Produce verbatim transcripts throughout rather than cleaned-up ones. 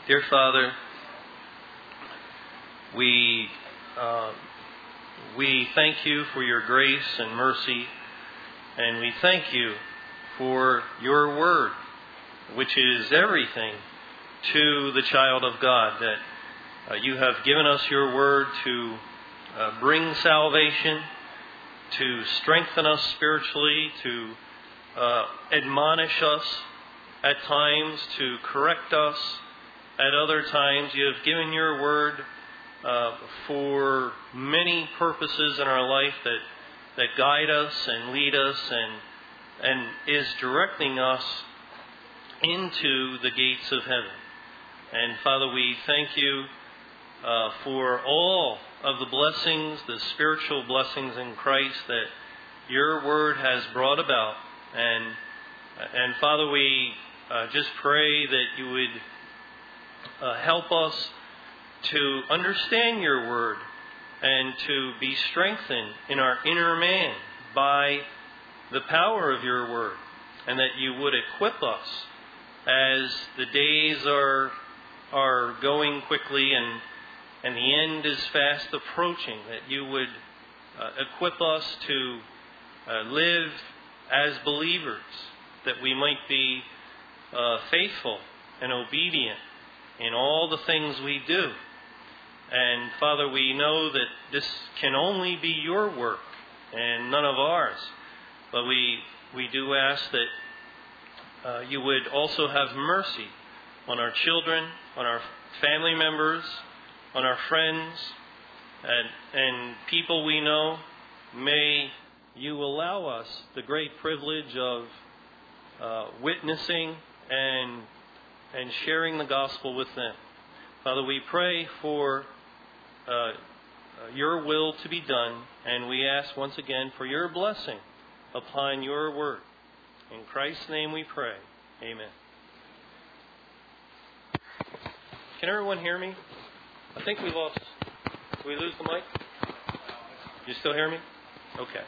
Dear Father, we uh, we thank you for your grace and mercy, and we thank you for your word, which is everything to the child of God, that uh, you have given us your word to uh, bring salvation, to strengthen us spiritually, to uh, admonish us at times, to correct us at other times. You have given your word uh, for many purposes in our life that that guide us and lead us and and is directing us into the gates of heaven. And Father, we thank you uh, for all of the blessings, the spiritual blessings in Christ that your word has brought about. And and Father, we uh, just pray that you would uh, help us to understand your word and to be strengthened in our inner man by the power of your word, and that you would equip us as the days are are going quickly and and the end is fast approaching, that you would uh, equip us to uh, live as believers, that we might be uh, faithful and obedient in all the things we do. And Father, we know that this can only be your work and none of ours. But we we do ask that uh, you would also have mercy on our children, on our family members, on our friends, and, and people we know. May you allow us the great privilege of uh, witnessing and and sharing the gospel with them. Father, we pray for uh, your will to be done, and we ask once again for your blessing upon your word. In Christ's name we pray. Amen. Can everyone hear me? I think we lost. Did we lose the mic? You still hear me? Okay.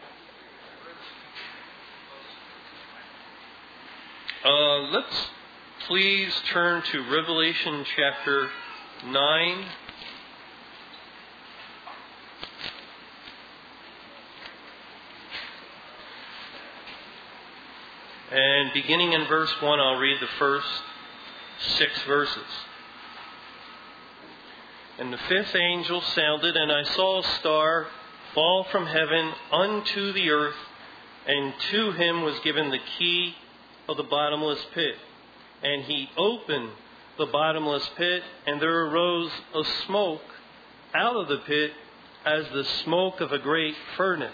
Uh, let's please turn to Revelation chapter nine. And beginning in verse one, I'll read the first six verses. And the fifth angel sounded, and I saw a star fall from heaven unto the earth, and to him was given the key of the bottomless pit. And he opened the bottomless pit, and there arose a smoke out of the pit as the smoke of a great furnace.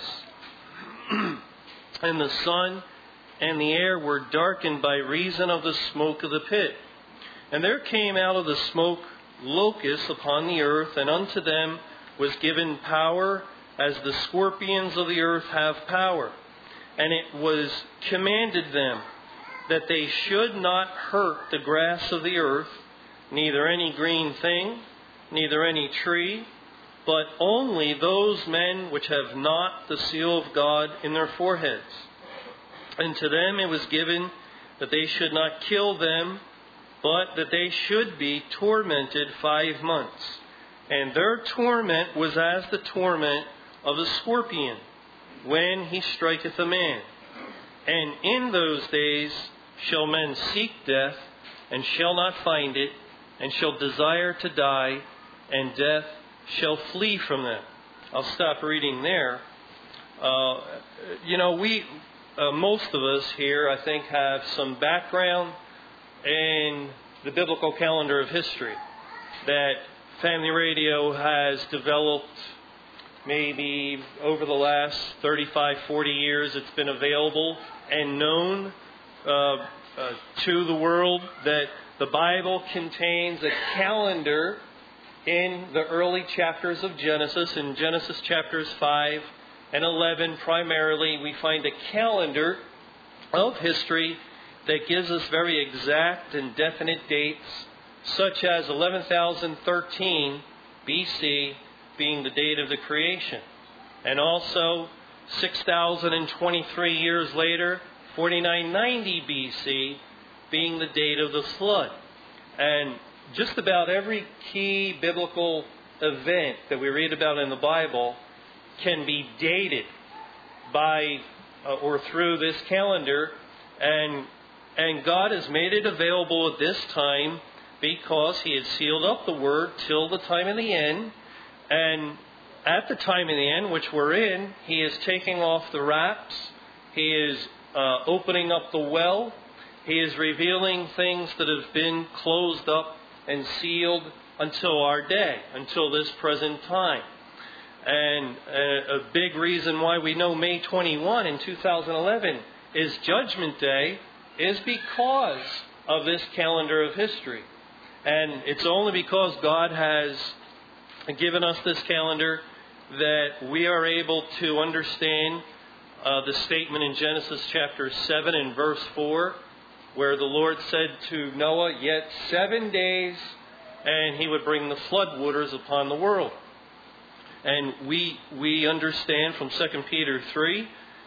And the sun and the air were darkened by reason of the smoke of the pit. And there came out of the smoke locusts upon the earth, and unto them was given power as the scorpions of the earth have power. And it was commanded them that they should not hurt the grass of the earth, neither any green thing, neither any tree, but only those men which have not the seal of God in their foreheads. And to them it was given that they should not kill them, but that they should be tormented five months. And their torment was as the torment of a scorpion, when he striketh a man. And in those days shall men seek death, and shall not find it, and shall desire to die, and death shall flee from them. I'll stop reading there. Uh, you know, we, uh, most of us here, I think, have some background in the biblical calendar of history that Family Radio has developed. Maybe over the last thirty-five, forty years, it's been available and known uh, uh, to the world that the Bible contains a calendar in the early chapters of Genesis. In Genesis chapters five and eleven, primarily, we find a calendar of history that gives us very exact and definite dates, such as eleven thousand thirteen B C being the date of the creation. And also six thousand twenty-three years later, forty-nine ninety B C being the date of the flood. And just about every key biblical event that we read about in the Bible can be dated by uh, or through this calendar, and and God has made it available at this time because He had sealed up the Word till the time of the end, and at the time of the end, which we're in, He is taking off the wraps, He is uh, opening up the well, He is revealing things that have been closed up and sealed until our day, until this present time. And a, a big reason why we know May twenty-first in two thousand eleven is Judgment Day is because of this calendar of history. And it's only because God has given us this calendar that we are able to understand uh, the statement in Genesis chapter seven and verse four, where the Lord said to Noah, "Yet seven days, and He would bring the flood waters upon the world." And we we understand from Second Peter three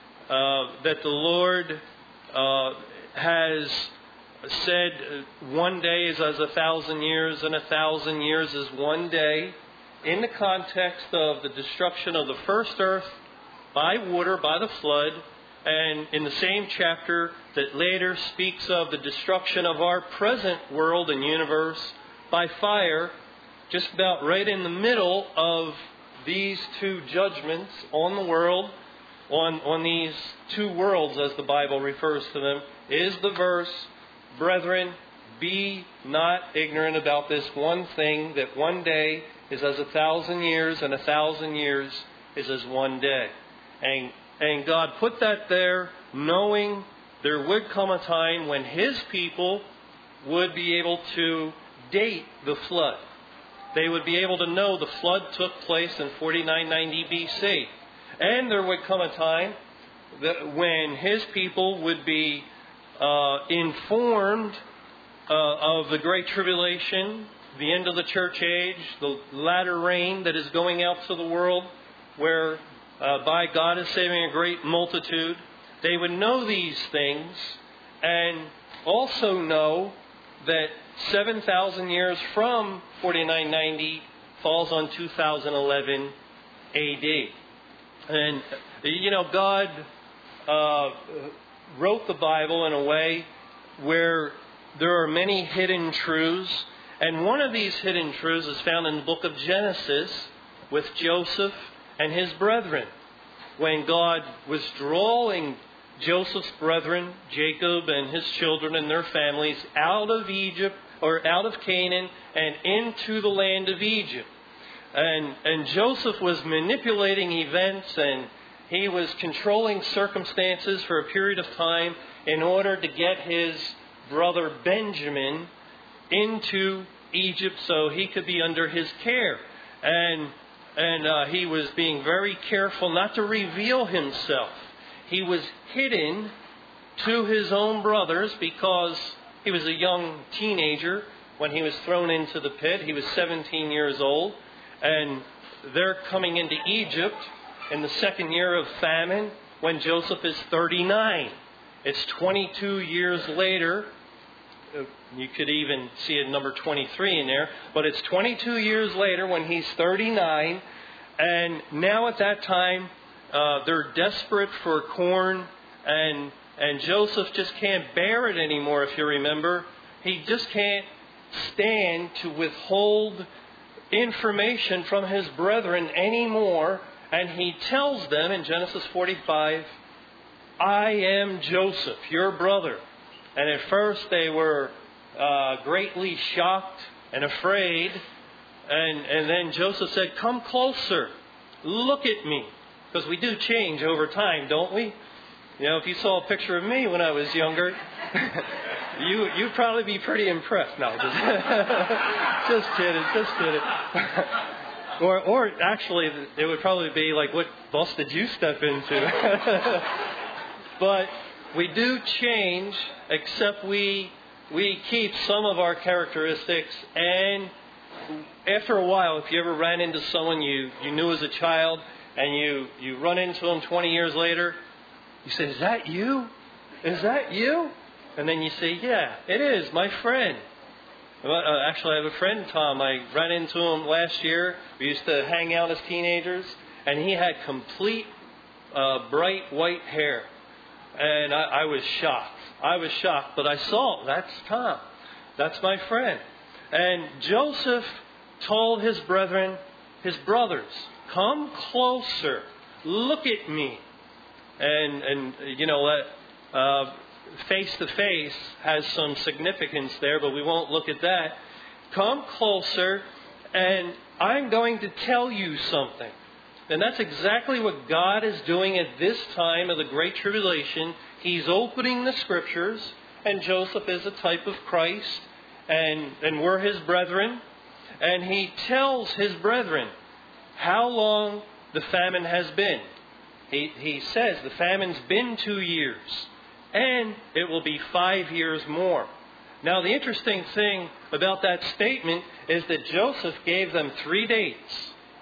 uh, that the Lord uh, has said one day is as a thousand years, and a thousand years is one day, in the context of the destruction of the first earth by water, by the flood, and in the same chapter that later speaks of the destruction of our present world and universe by fire, just about right in the middle of these two judgments on the world, on, on these two worlds as the Bible refers to them, is the verse, "Brethren, be not ignorant about this one thing, that one day is as a thousand years, and a thousand years is as one day." And, and God put that there knowing there would come a time when His people would be able to date the flood. They would be able to know the flood took place in forty-nine ninety B C. And there would come a time that when His people would be uh, informed uh, of the Great Tribulation, the end of the church age, the latter rain that is going out to the world, where uh, by God is saving a great multitude. They would know these things and also know that seven thousand years from forty-nine ninety falls on two thousand eleven A D. And, you know, God uh, wrote the Bible in a way where there are many hidden truths. And one of these hidden truths is found in the book of Genesis with Joseph and his brethren. When God was drawing Joseph's brethren, Jacob and his children and their families, out of Egypt, or out of Canaan, and into the land of Egypt. And, and Joseph was manipulating events, and he was controlling circumstances for a period of time in order to get his brother Benjamin into Egypt so he could be under his care. And, and uh, he was being very careful not to reveal himself. He was hidden to his own brothers because he was a young teenager when he was thrown into the pit. He was seventeen years old. And they're coming into Egypt in the second year of famine when Joseph is thirty-nine. It's twenty-two years later. You could even see a number twenty-three in there. But it's twenty-two years later when he's thirty-nine. And now at that time, uh, they're desperate for corn. And, and Joseph just can't bear it anymore, if you remember. He just can't stand to withhold information from his brethren anymore. And he tells them in Genesis forty-five, "I am Joseph, your brother." And at first they were uh, greatly shocked and afraid. And, and then Joseph said, "Come closer. Look at me." Because we do change over time, don't we? You know, if you saw a picture of me when I was younger, you, you'd probably be pretty impressed. No, just, just kidding, just kidding. or, or actually, it would probably be like, what bus did you step into? But we do change, except we we keep some of our characteristics. And after a while, if you ever ran into someone you, you knew as a child, and you, you run into them twenty years later, you say, "Is that you? Is that you?" And then you say, "Yeah, it is, my friend." Well, uh, actually, I have a friend, Tom. I ran into him last year. We used to hang out as teenagers, and he had complete uh, bright white hair. And I, I was shocked. I was shocked, but I saw, that's Tom. That's my friend. And Joseph told his brethren, his brothers, come closer. Look at me. And, and you know, that uh, face-to-face has some significance there, but we won't look at that. Come closer, and I'm going to tell you something. And that's exactly what God is doing at this time of the Great Tribulation. He's opening the Scriptures, and Joseph is a type of Christ, and, and we're his brethren. And he tells his brethren how long the famine has been. He, he says the famine's been two years, and it will be five years more. Now, the interesting thing about that statement is that Joseph gave them three dates.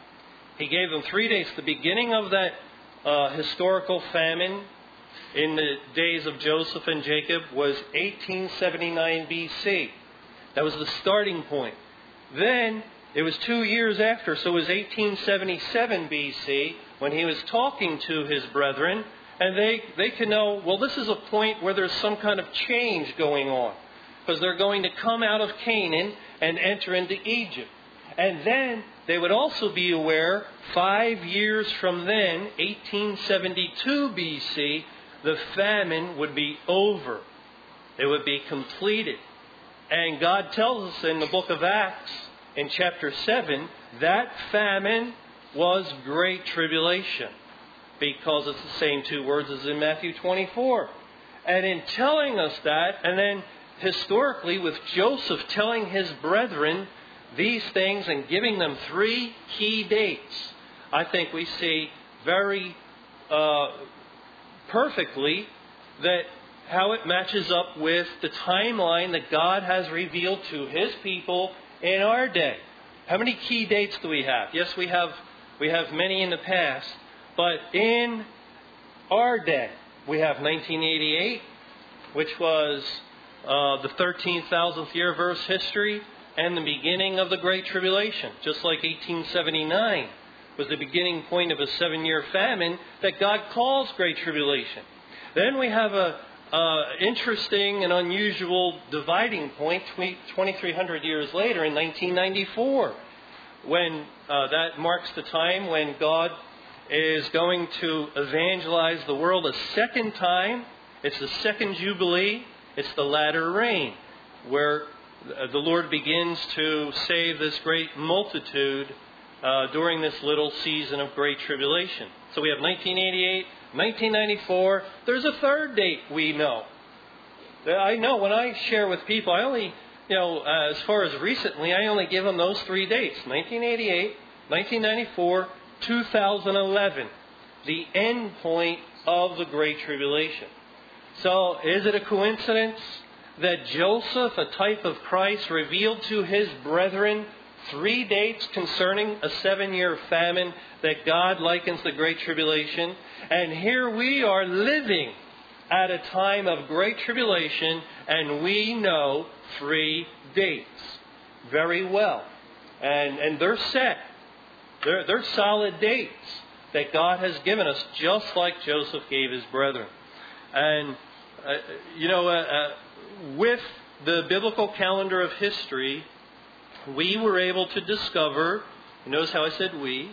He gave them three dates. The beginning of that uh, historical famine in the days of Joseph and Jacob was eighteen seventy-nine B C. That was the starting point. Then it was two years after, so it was eighteen seventy-seven B C when he was talking to his brethren, and they, they can know, well, this is a point where there's some kind of change going on, because they're going to come out of Canaan and enter into Egypt. And then they would also be aware, five years from then, eighteen seventy-two B C, the famine would be over. It would be completed. And God tells us in the book of Acts, in chapter seven, that famine was great tribulation, because it's the same two words as in Matthew twenty-four. And in telling us that, and then historically with Joseph telling his brethren these things and giving them three key dates, I think we see very uh, perfectly that how it matches up with the timeline that God has revealed to his people in our day. How many key dates do we have? Yes, we have we have many in the past, but in our day, we have nineteen eighty-eight, which was uh, the thirteen thousandth year of Earth's history and the beginning of the Great Tribulation, just like eighteen seventy-nine was the beginning point of a seven-year famine that God calls Great Tribulation. Then we have a Uh, interesting and unusual dividing point twenty-three hundred years later in nineteen ninety-four, when uh, that marks the time when God is going to evangelize the world a second time. It's the second Jubilee. It's the latter rain, where the Lord begins to save this great multitude uh, during this little season of Great Tribulation. So we have nineteen eighty-eight, nineteen ninety-four. There's a third date we know. I know when I share with people, I only, you know, uh, as far as recently, I only give them those three dates. nineteen eighty-eight, nineteen ninety-four, two thousand eleven. The end point of the Great Tribulation. So is it a coincidence that Joseph, a type of Christ, revealed to his brethren three dates concerning a seven-year famine that God likens the Great Tribulation? And here we are living at a time of Great Tribulation, and we know three dates very well. And, and they're set. They're, they're solid dates that God has given us, just like Joseph gave his brethren. And, uh, you know, uh, uh, with the biblical calendar of history, we were able to discover, notice how I said we,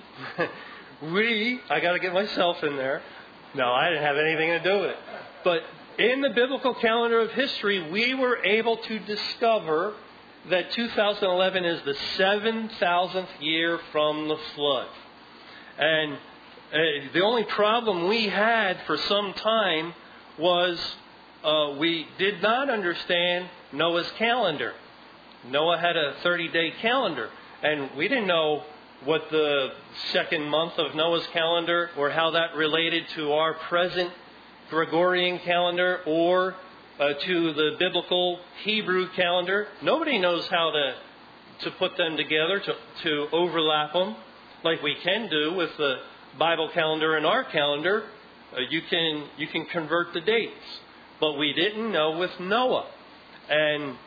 we, I got to get myself in there. No, I didn't have anything to do with it. But in the biblical calendar of history, we were able to discover that two thousand eleven is the seven thousandth year from the flood. And uh, the only problem we had for some time was uh, we did not understand Noah's calendar. Noah had a thirty-day calendar, and we didn't know what the second month of Noah's calendar or how that related to our present Gregorian calendar or uh, to the biblical Hebrew calendar. Nobody knows how to to put them together, to, to overlap them like we can do with the Bible calendar and our calendar. Uh, you can you can convert the dates, but we didn't know with Noah. And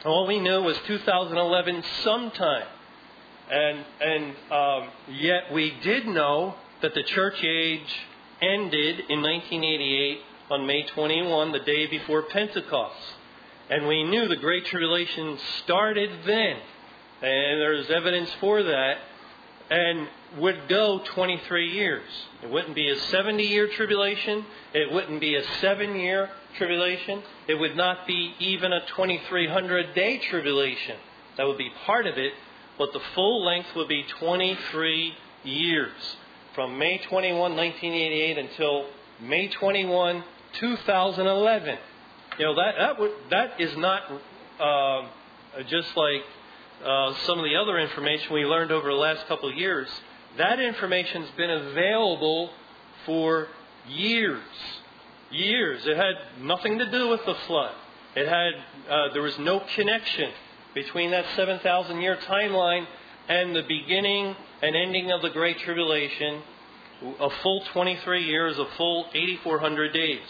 All we knew was two thousand eleven sometime. And, and um, yet we did know that the church age ended in nineteen eighty-eight on May twenty-first, the day before Pentecost. And we knew the Great Tribulation started then. And there's evidence for that. And would go twenty-three years. It wouldn't be a seventy-year tribulation. It wouldn't be a seven-year tribulation. It would not be even a twenty-three hundred day tribulation. That would be part of it. But the full length would be twenty-three years. From May twenty-first, nineteen eighty-eight until May twenty-first, two thousand eleven. You know, that that, would, that is not uh, just like uh, some of the other information we learned over the last couple of years. That information's been available for years. Years. It had nothing to do with the flood. It had uh, there was no connection between that seven thousand year timeline and the beginning and ending of the Great Tribulation. A full twenty-three years, a full eighty-four hundred days.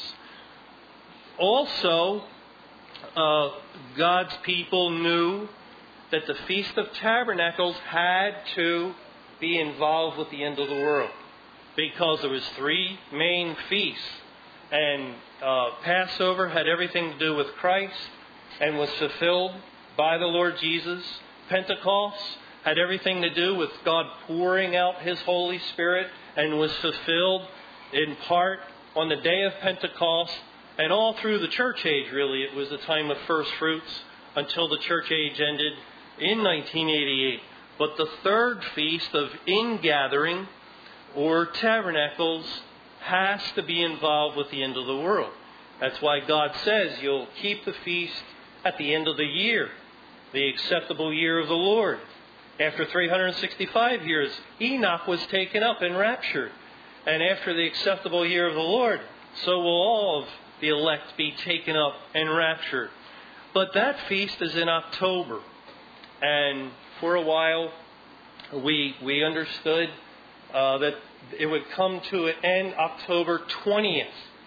Also, uh, God's people knew that the Feast of Tabernacles had to be involved with the end of the world, because there was three main feasts, and uh, Passover had everything to do with Christ and was fulfilled by the Lord Jesus. Pentecost had everything to do with God pouring out His Holy Spirit and was fulfilled in part on the day of Pentecost. And all through the church age, really, it was the time of first fruits until the church age ended in nineteen eighty-eight. But the third feast of ingathering, or tabernacles, has to be involved with the end of the world. That's why God says you'll keep the feast at the end of the year, the acceptable year of the Lord. After three hundred sixty-five years, Enoch was taken up and raptured. And after the acceptable year of the Lord, so will all of the elect be taken up and raptured. But that feast is in October. And for a while, we we understood uh, that it would come to an end October twentieth.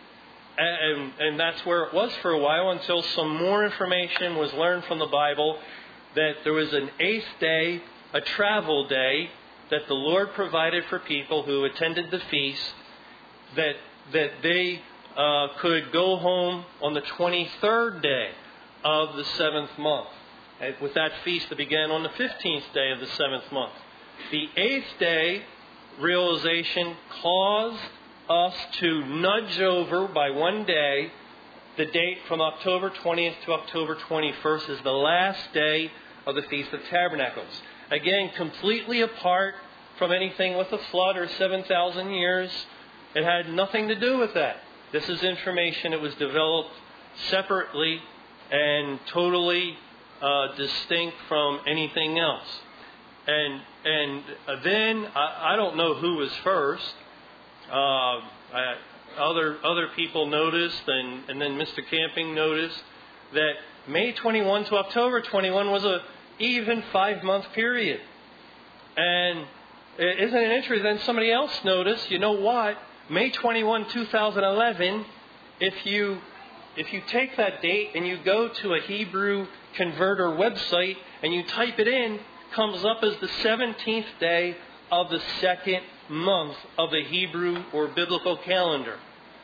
And, and that's where it was for a while, until some more information was learned from the Bible that there was an eighth day, a travel day, that the Lord provided for people who attended the feast, that that they uh, could go home on the twenty-third day of the seventh month. And with that feast that began on the fifteenth day of the seventh month. The eighth day realization caused us to nudge over by one day. The date from October twentieth to October twenty-first is the last day of the Feast of Tabernacles. Again, completely apart from anything with the flood or seven thousand years. It had nothing to do with that. This is information that was developed separately and totally uh, distinct from anything else. And and then, I, I don't know who was first. Uh, I, other other people noticed, and, and then Mister Camping noticed, that May twenty-first to October twenty-first was a even five-month period. And isn't it interesting? Then somebody else noticed, you know what? May twenty-first, two thousand eleven, if you if you take that date and you go to a Hebrew converter website and you type it in, comes up as the seventeenth day of the second month of the Hebrew or biblical calendar.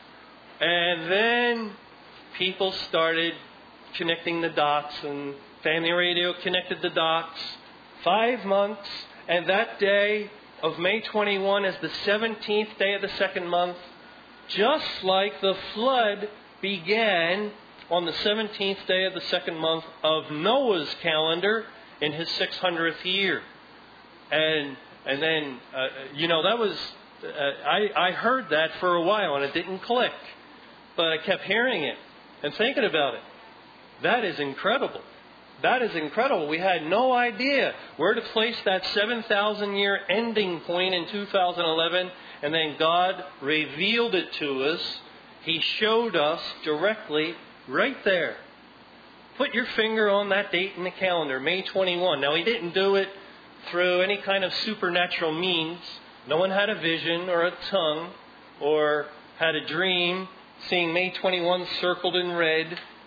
And then people started connecting the dots, and Family Radio connected the dots. Five months, and that day of May twenty-first is the seventeenth day of the second month, just like the flood began on the seventeenth day of the second month of Noah's calendar in his six hundredth year. And and then, uh, you know, that was, uh, I, I heard that for a while and it didn't click. But I kept hearing it and thinking about it. That is incredible. That is incredible. We had no idea where to place that seven thousand year ending point in two thousand eleven. And then God revealed it to us. He showed us directly right there. Put your finger on that date in the calendar, May twenty-first. Now, He didn't do it through any kind of supernatural means. No one had a vision or a tongue or had a dream seeing May twenty-first circled in red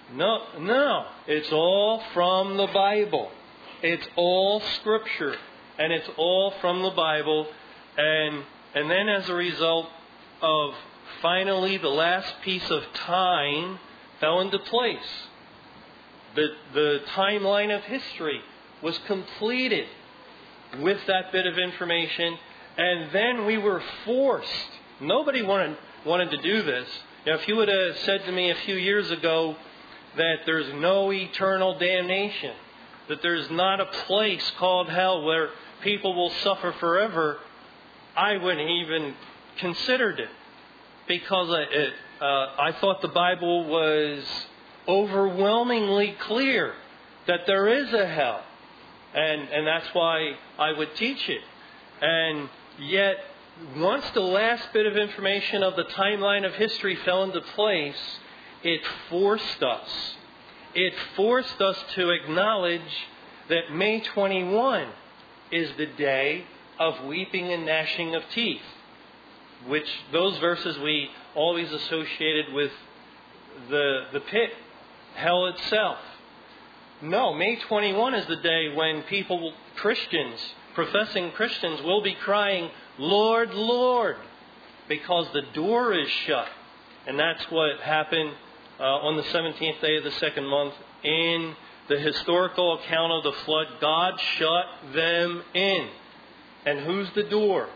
No, no. It's all from the Bible. It's all Scripture. And it's all from the Bible. And and then as a result of finally the last piece of time fell into place. The, the timeline of history was completed with that bit of information. And then we were forced. Nobody wanted, wanted to do this. Now, if you would have said to me a few years ago that there's no eternal damnation, that there's not a place called hell where people will suffer forever, I wouldn't even considered it. Because I, it, uh, I thought the Bible was overwhelmingly clear that there is a hell. And, and that's why I would teach it. And yet, once the last bit of information of the timeline of history fell into place, it forced us. It forced us to acknowledge that May twenty-first is the day of weeping and gnashing of teeth. Which those verses we always associated with the, the pit, hell itself. No, May twenty-first is the day when people, Christians, professing Christians, will be crying, Lord, Lord, because the door is shut. And that's what happened uh, on the seventeenth day of the second month in the historical account of the flood. God shut them in. And who's the door?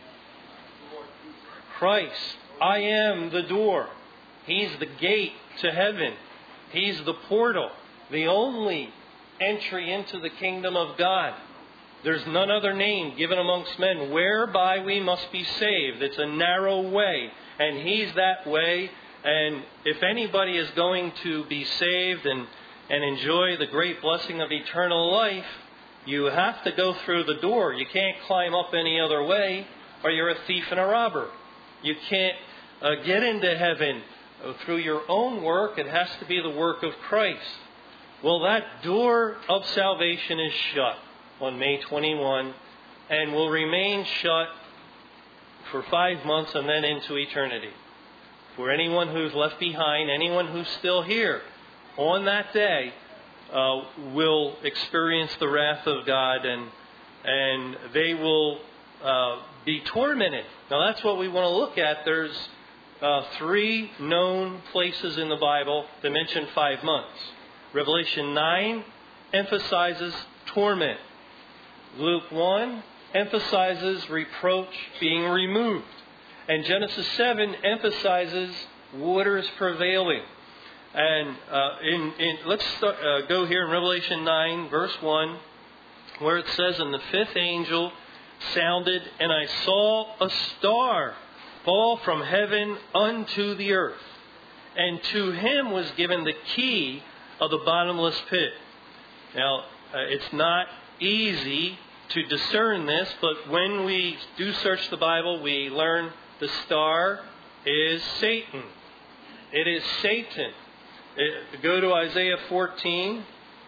Christ. I am the door. He's the gate to heaven. He's the portal, the only entry into the kingdom of God. There's none other name given amongst men whereby we must be saved. It's a narrow way, and He's that way. And if anybody is going to be saved and, and enjoy the great blessing of eternal life, you have to go through the door. You can't climb up any other way, or you're a thief and a robber. You can't uh, get into heaven through your own work. It has to be the work of Christ. Well, that door of salvation is shut on May twenty-first and will remain shut for five months and then into eternity. For anyone who's left behind, anyone who's still here on that day uh, will experience the wrath of God, and and they will uh, be tormented. Now that's what we want to look at. There's uh, three known places in the Bible that mention five months. Revelation nine emphasizes torment. Luke one emphasizes reproach being removed. And Genesis seven emphasizes waters prevailing. And uh, in, in let's start, uh, go here in Revelation nine, verse one, where it says, "And the fifth angel sounded, and I saw a star fall from heaven unto the earth. And to him was given the key of the bottomless pit." Now, uh, it's not easy to discern this, but when we do search the Bible, we learn the star is Satan. It is Satan. It, go to Isaiah fourteen.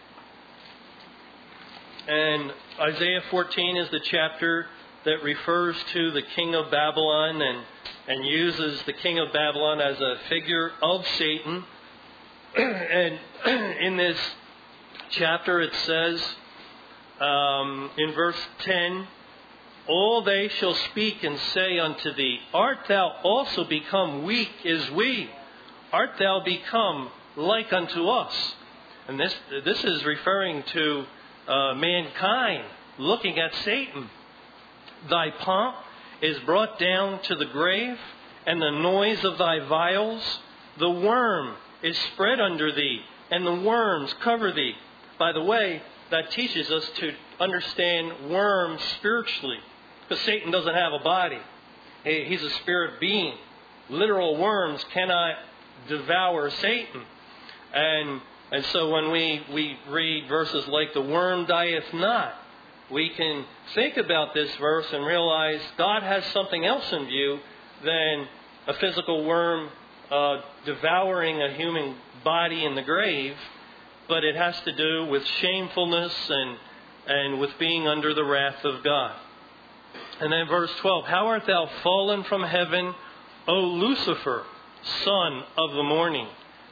And Isaiah fourteen is the chapter that refers to the king of Babylon and, and uses the king of Babylon as a figure of Satan. And in this chapter it says um, in verse ten, "All they shall speak and say unto thee, Art thou also become weak as we? Art thou become like unto us?" And this this is referring to uh, mankind looking at Satan. "Thy pomp is brought down to the grave, and the noise of thy vials. The worm is spread under thee, and the worms cover thee." By the way, that teaches us to understand worms spiritually, because Satan doesn't have a body. He's a spirit being. Literal worms cannot devour Satan. And and so when we, we read verses like "the worm dieth not," we can think about this verse and realize God has something else in view than a physical worm uh, devouring a human body in the grave, but it has to do with shamefulness and, and with being under the wrath of God. And then verse twelve, "How art thou fallen from heaven, O Lucifer, son of the morning?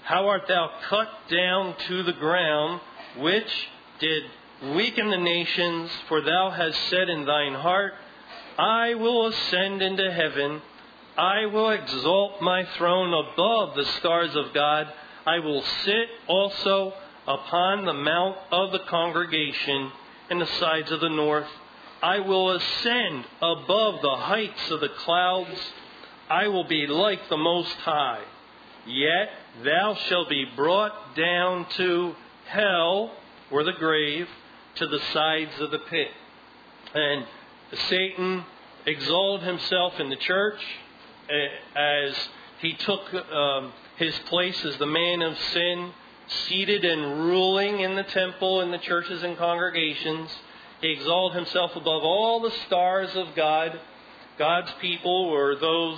How art thou cut down to the ground, which did weaken the nations? For thou hast said in thine heart, I will ascend into heaven. I will exalt my throne above the stars of God. I will sit also upon the mount of the congregation in the sides of the north. I will ascend above the heights of the clouds. I will be like the Most High. Yet thou shalt be brought down to hell, or the grave, to the sides of the pit. And Satan exalted himself in the church as he took um, his place as the man of sin, seated and ruling in the temple, in the churches and congregations. He exalted himself above all the stars of God, God's people, or those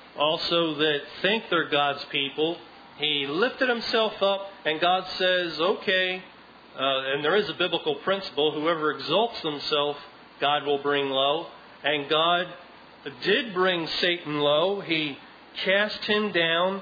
also that think they're God's people. He lifted himself up, and God says, okay, uh, and there is a biblical principle, whoever exalts himself, God will bring low. And God did bring Satan low. He cast him down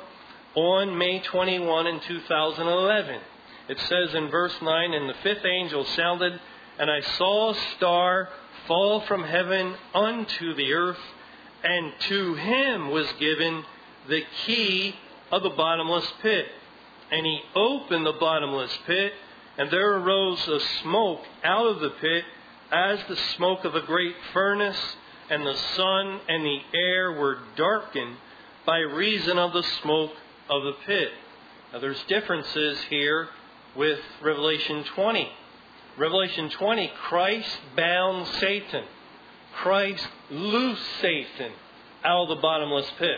on May twenty-first in two thousand eleven. It says in verse nine, and the fifth angel sounded, and I saw a star fall from heaven unto the earth, and to him was given the key of the bottomless pit. And he opened the bottomless pit, and there arose a smoke out of the pit, as the smoke of a great furnace, and the sun and the air were darkened by reason of the smoke of the pit. Now there's differences here with Revelation twenty. Revelation twenty, Christ bound Satan. Christ loosed Satan out of the bottomless pit.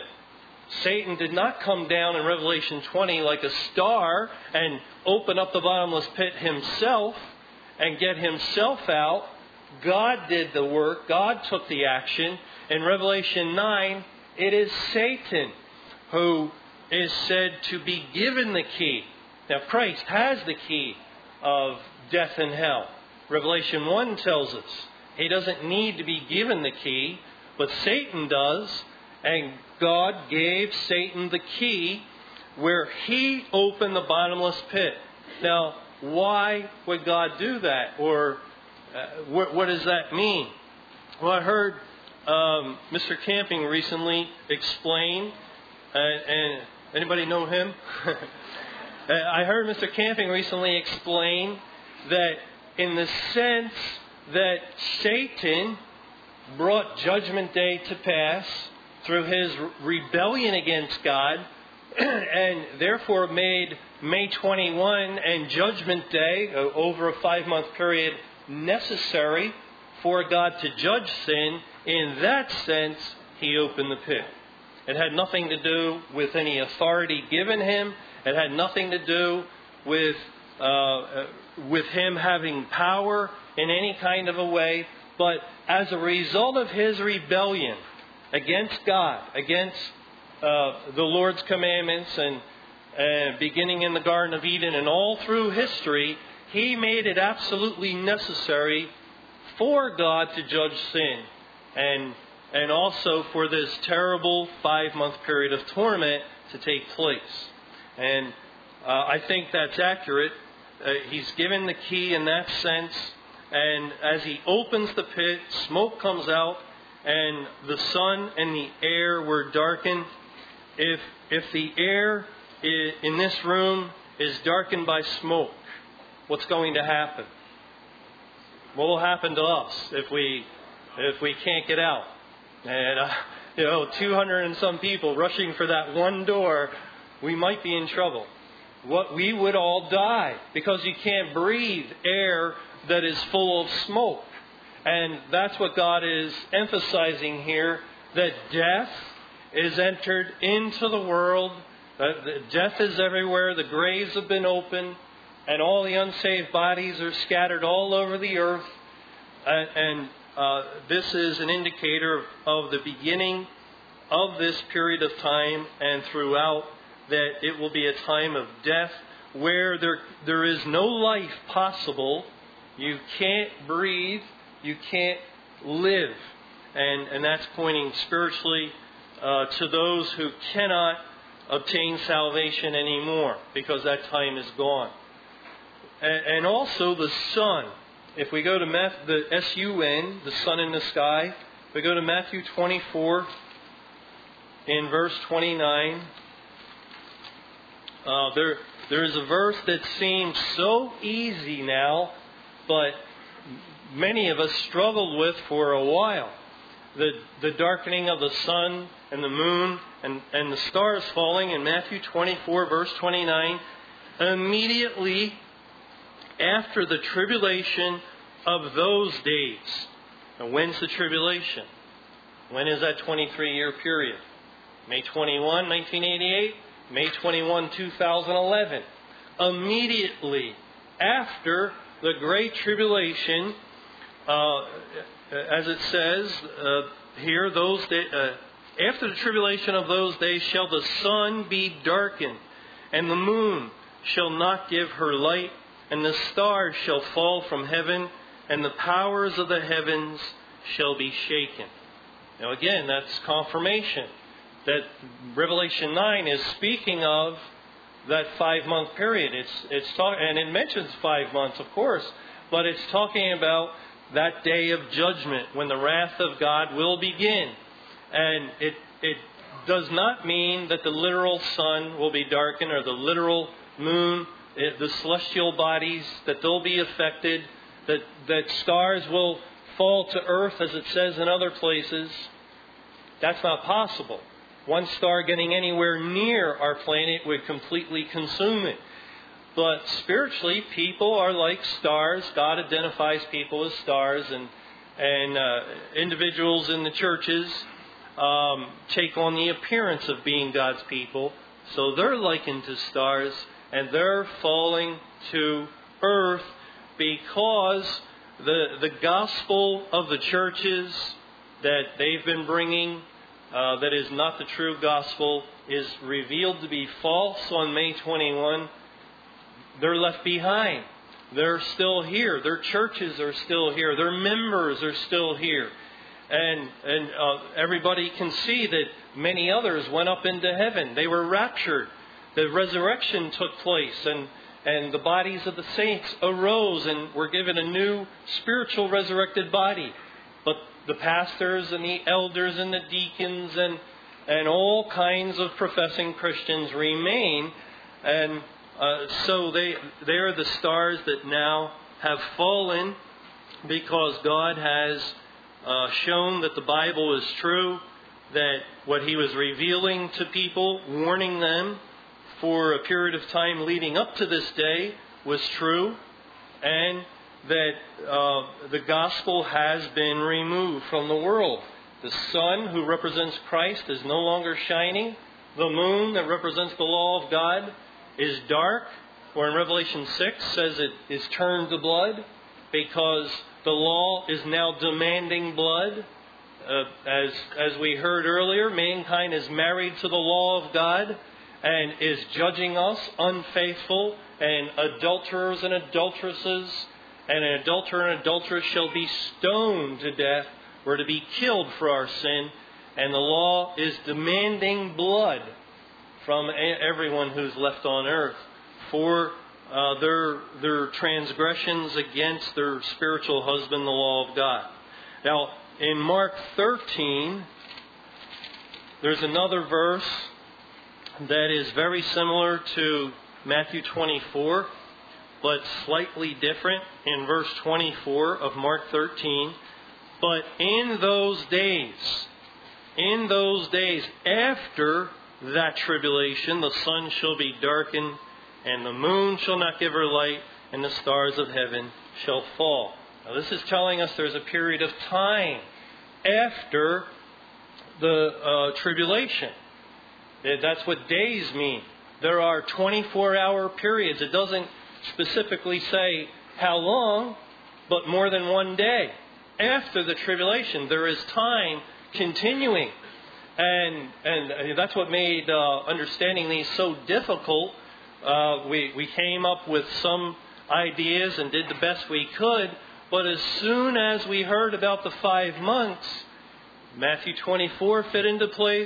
Satan did not come down in Revelation twenty like a star and open up the bottomless pit himself and get himself out. God did the work. God took the action. In Revelation nine, it is Satan who is said to be given the key. Now, Christ has the key of death and hell. Revelation one tells us he doesn't need to be given the key, but Satan does. And God gave Satan the key where he opened the bottomless pit. Now, why would God do that? Or uh, what, what does that mean? Well, I heard um, Mister Camping recently explain, uh, and anybody know him? I heard Mister Camping recently explain that in the sense that Satan brought Judgment Day to pass through his rebellion against God, and therefore made May twenty-first and Judgment Day, over a five-month period, necessary for God to judge sin. In that sense, he opened the pit. It had nothing to do with any authority given him. It had nothing to do with uh, with him having power in any kind of a way. But as a result of his rebellion against God, against uh, the Lord's commandments, and uh, beginning in the Garden of Eden and all through history, he made it absolutely necessary for God to judge sin, and and also for this terrible five-month period of torment to take place. And uh, I think that's accurate. Uh, he's given the key in that sense. And as he opens the pit, smoke comes out, and the sun and the air were darkened. If if the air in this room is darkened by smoke, what's going to happen? What will happen to us if we if we can't get out? And uh, you know, two hundred and some people rushing for that one door, we might be in trouble. What we would all die, because you can't breathe air that is full of smoke. And that's what God is emphasizing here, that death is entered into the world. That death is everywhere. The graves have been opened, and all the unsaved bodies are scattered all over the earth. And, and uh, this is an indicator of, of the beginning of this period of time, and throughout, that it will be a time of death where there there is no life possible. You can't breathe. You can't live. And and that's pointing spiritually uh, to those who cannot obtain salvation anymore because that time is gone. And, and also the sun. If we go to Matthew, the S U N, the sun in the sky, if we go to Matthew twenty-four in verse twenty-nine, uh, there there is a verse that seems so easy now, but many of us struggled with for a while. The the darkening of the sun and the moon and, and the stars falling in Matthew twenty-four, verse twenty-nine, immediately after the tribulation of those days. Now, when's the tribulation? When is that twenty-three-year period? May twenty-first, nineteen eighty-eight? May twenty-first, two thousand eleven. Immediately after the Great Tribulation, uh, as it says uh, here, those day, uh, after the tribulation of those days shall the sun be darkened, and the moon shall not give her light, and the stars shall fall from heaven, and the powers of the heavens shall be shaken. Now again, that's confirmation that Revelation nine is speaking of that five-month period. It's it's talk, and it mentions five months, of course, but it's talking about that day of judgment when the wrath of God will begin. And it it does not mean that the literal sun will be darkened or the literal moon, it, the celestial bodies, that they'll be affected, that, that stars will fall to earth, as it says in other places. That's not possible. One star getting anywhere near our planet would completely consume it. But spiritually, people are like stars. God identifies people as stars, and and uh, individuals in the churches um, take on the appearance of being God's people. So they're likened to stars, and they're falling to earth because the the gospel of the churches that they've been bringing, uh, that is not the true gospel, is revealed to be false on May twenty-first. They're left behind. They're still here. Their churches are still here. Their members are still here. And and uh, everybody can see that many others went up into heaven. They were raptured. The resurrection took place, and, and the bodies of the saints arose and were given a new spiritual resurrected body. But the pastors and the elders and the deacons and and all kinds of professing Christians remain, and Uh, so they they are the stars that now have fallen because God has uh, shown that the Bible is true, that what He was revealing to people, warning them for a period of time leading up to this day was true, and that uh, the gospel has been removed from the world. The sun, who represents Christ, is no longer shining. The moon, that represents the law of God, is dark, or in Revelation six says it is turned to blood because the law is now demanding blood. Uh, as as we heard earlier, mankind is married to the law of God and is judging us unfaithful, and adulterers and adulteresses, and an adulterer and adulteress shall be stoned to death, or to be killed for our sin, and the law is demanding blood from everyone who's left on earth for uh, their their transgressions against their spiritual husband, the law of God. Now, in Mark thirteen, there's another verse that is very similar to Matthew twenty-four, but slightly different. In verse twenty-four of Mark thirteen, but in those days, in those days after that tribulation, the sun shall be darkened, and the moon shall not give her light, and the stars of heaven shall fall. Now, this is telling us there's a period of time after the uh, tribulation. That's what days mean. There are twenty-four hour periods. It doesn't specifically say how long, but more than one day. After the tribulation, there is time continuing. And and that's what made uh, understanding these so difficult. Uh, we, we came up with some ideas and did the best we could. But as soon as we heard about the five months, Matthew twenty-four fit into place.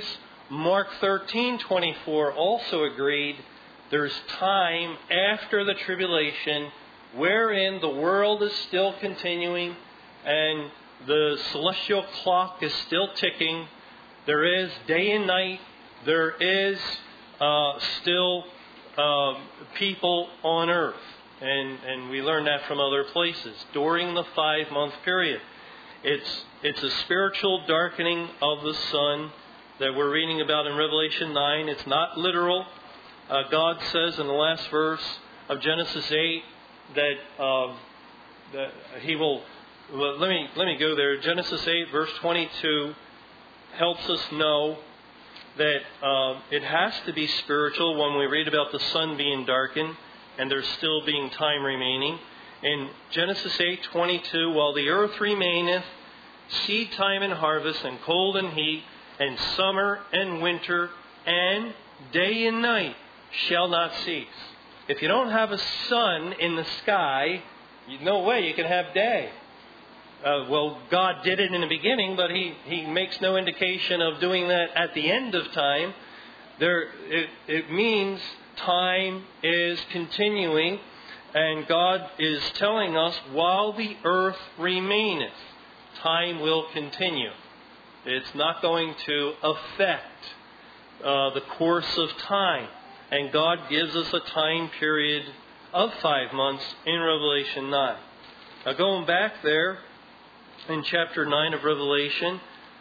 Mark thirteen twenty-four also agreed there's time after the tribulation wherein the world is still continuing and the celestial clock is still ticking. There is day and night. There is uh, still uh, people on earth. And, and we learn that from other places during the five-month period. It's, it's a spiritual darkening of the sun that we're reading about in Revelation nine. It's not literal. Uh, God says in the last verse of Genesis eight that, uh, that He will... Well, let me let me go there. Genesis eight, verse twenty-two helps us know that uh, it has to be spiritual when we read about the sun being darkened and there's still being time remaining. In Genesis eight twenty-two, while the earth remaineth, seed time and harvest, and cold and heat, and summer and winter, and day and night shall not cease. If you don't have a sun in the sky, no way you can have day. Uh, well, God did it in the beginning, but He, he makes no indication of doing that at the end of time. There, it, it means time is continuing, and God is telling us while the earth remaineth, time will continue. It's not going to affect uh, the course of time. And God gives us a time period of five months in Revelation nine. Now going back there, in chapter nine of Revelation,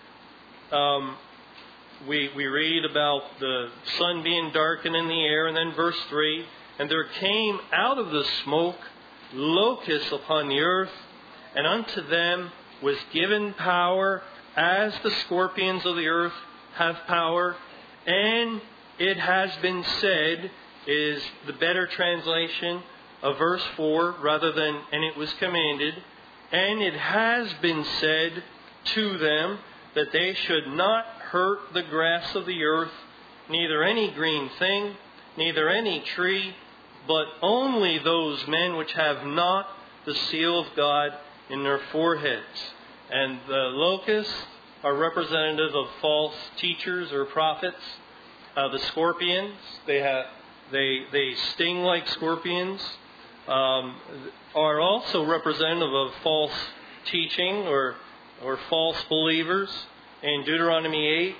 um, we we read about the sun being darkened in the air, and then verse three, and there came out of the smoke locusts upon the earth, and unto them was given power, as the scorpions of the earth have power, and it has been said, is the better translation of verse four, rather than, and it was commanded, and it has been said to them that they should not hurt the grass of the earth, neither any green thing, neither any tree, but only those men which have not the seal of God in their foreheads. And the locusts are representative of false teachers or prophets. Uh, the scorpions, they have they they sting like scorpions. Um, are also representative of false teaching or or false believers in Deuteronomy eight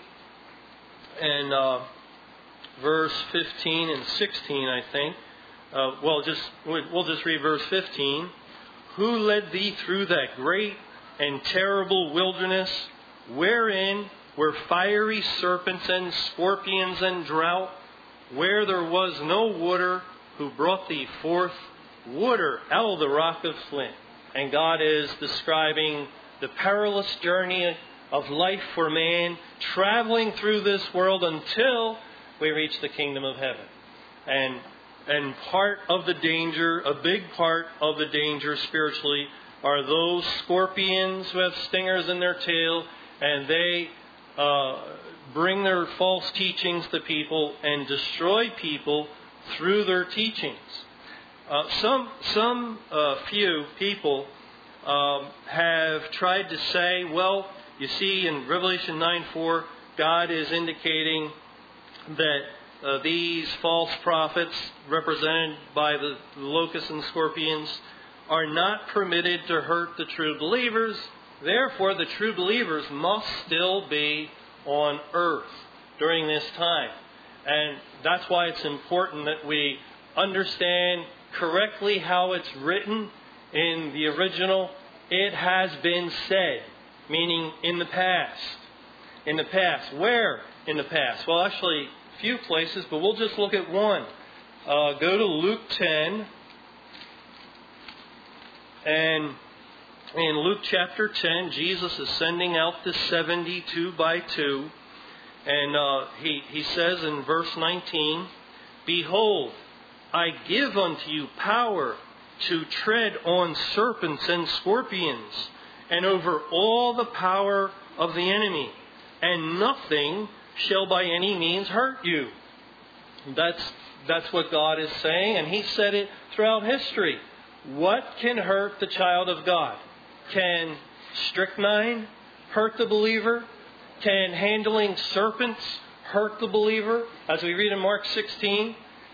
and uh, verse fifteen and sixteen, I think. Uh, well, just we'll just read verse fifteen. Who led thee through that great and terrible wilderness, wherein were fiery serpents and scorpions and drought, where there was no water, who brought thee forth water out of the rock of flint? And God is describing the perilous journey of life for man, traveling through this world until we reach the kingdom of heaven. And and part of the danger, a big part of the danger spiritually, are those scorpions who have stingers in their tail, and they uh, bring their false teachings to people and destroy people through their teachings. Uh, some some uh, few people um, have tried to say, well, you see in Revelation nine four, God is indicating that uh, these false prophets, represented by the locusts and scorpions, are not permitted to hurt the true believers. Therefore, the true believers must still be on earth during this time. And that's why it's important that we understand correctly how it's written in the original. It has been said, meaning in the past. In the past. Where in the past? Well, actually, a few places, but we'll just look at one. Uh, go to Luke ten. And in Luke chapter ten, Jesus is sending out the seventy two by two. And uh, he, he says in verse nineteen, Behold, I give unto you power to tread on serpents and scorpions, and over all the power of the enemy, and nothing shall by any means hurt you. That's, that's what God is saying, and He said it throughout history. What can hurt the child of God? Can strychnine hurt the believer? Can handling serpents hurt the believer, as we read in Mark sixteen?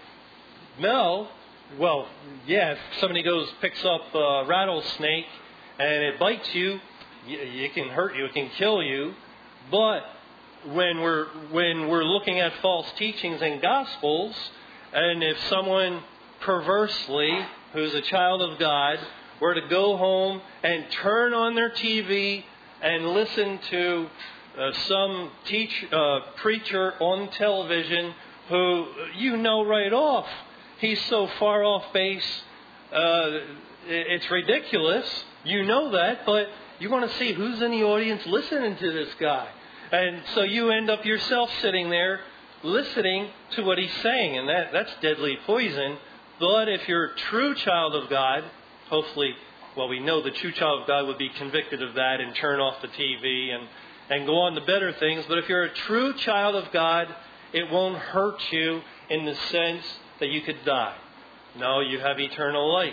No. Well, yeah, if somebody goes, picks up a rattlesnake and it bites you, it can hurt you, it can kill you. But when we're when we're looking at false teachings and gospels, and if someone perversely, who's a child of God, were to go home and turn on their T V and listen to uh, some teach, uh, preacher on television who you know right off, he's so far off base, uh, it's ridiculous. You know that, but you want to see who's in the audience listening to this guy. And so you end up yourself sitting there listening to what he's saying, and that, that's deadly poison. But if you're a true child of God, hopefully, well, we know the true child of God would be convicted of that and turn off the T V and, and go on to better things. But if you're a true child of God, it won't hurt you in the sense that you could die. No, you have eternal life.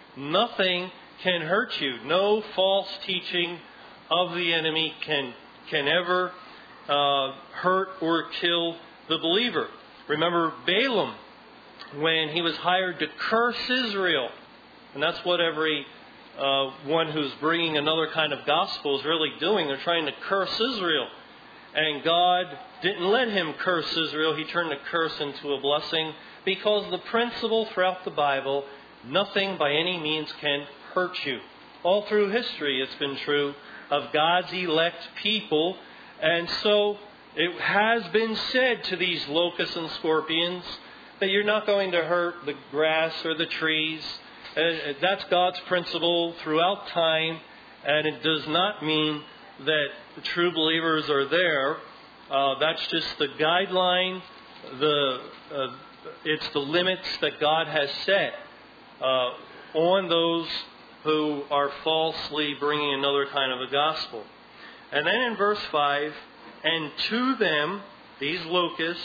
Nothing can hurt you. No false teaching of the enemy can can ever uh, hurt or kill the believer. Remember Balaam, when he was hired to curse Israel. And that's what every uh, one who's bringing another kind of gospel is really doing. They're trying to curse Israel. And God didn't let him curse Israel. He turned the curse into a blessing, because the principle throughout the Bible, nothing by any means can hurt you. All through history it's been true of God's elect people. And so it has been said to these locusts and scorpions that you're not going to hurt the grass or the trees. And that's God's principle throughout time. And it does not mean that the true believers are there. Uh, that's just the guideline. The uh, it's the limits that God has set uh, on those who are falsely bringing another kind of a gospel. And then in verse five, and to them, these locusts,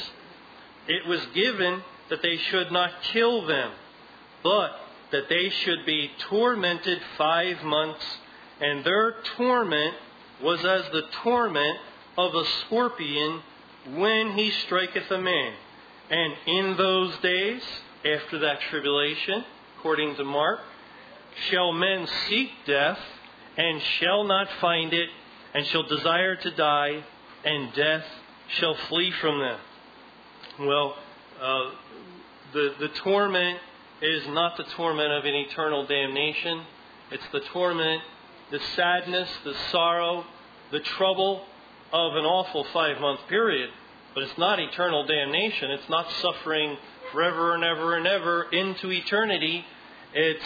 it was given that they should not kill them, but that they should be tormented five months, and their torment was as the torment of a scorpion when he striketh a man. And in those days, after that tribulation, according to Mark, shall men seek death, and shall not find it, and shall desire to die, and death shall flee from them. Well, uh, the, the torment is not the torment of an eternal damnation. It's the torment, the sadness, the sorrow, the trouble of an awful five-month period. But it's not eternal damnation. It's not suffering forever and ever and ever into eternity. It's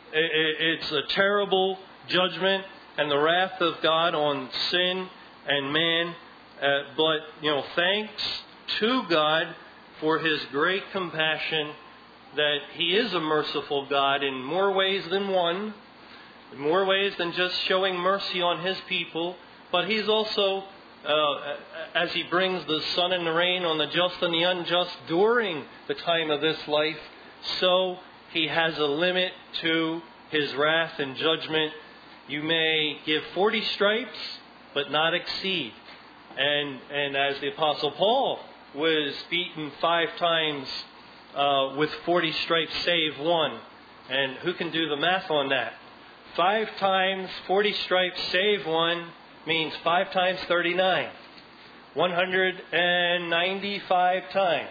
it's a terrible judgment and the wrath of God on sin and man. Uh, but, you know, thanks to God for His great compassion, that He is a merciful God in more ways than one, in more ways than just showing mercy on His people. But He's also, uh, as He brings the sun and the rain on the just and the unjust during the time of this life, so He has a limit to His wrath and judgment. You may give forty stripes, but not exceed. And and as the Apostle Paul was beaten five times uh, with forty stripes save one. And who can do the math on that? Five times forty stripes save one means five times thirty-nine. one hundred ninety-five times.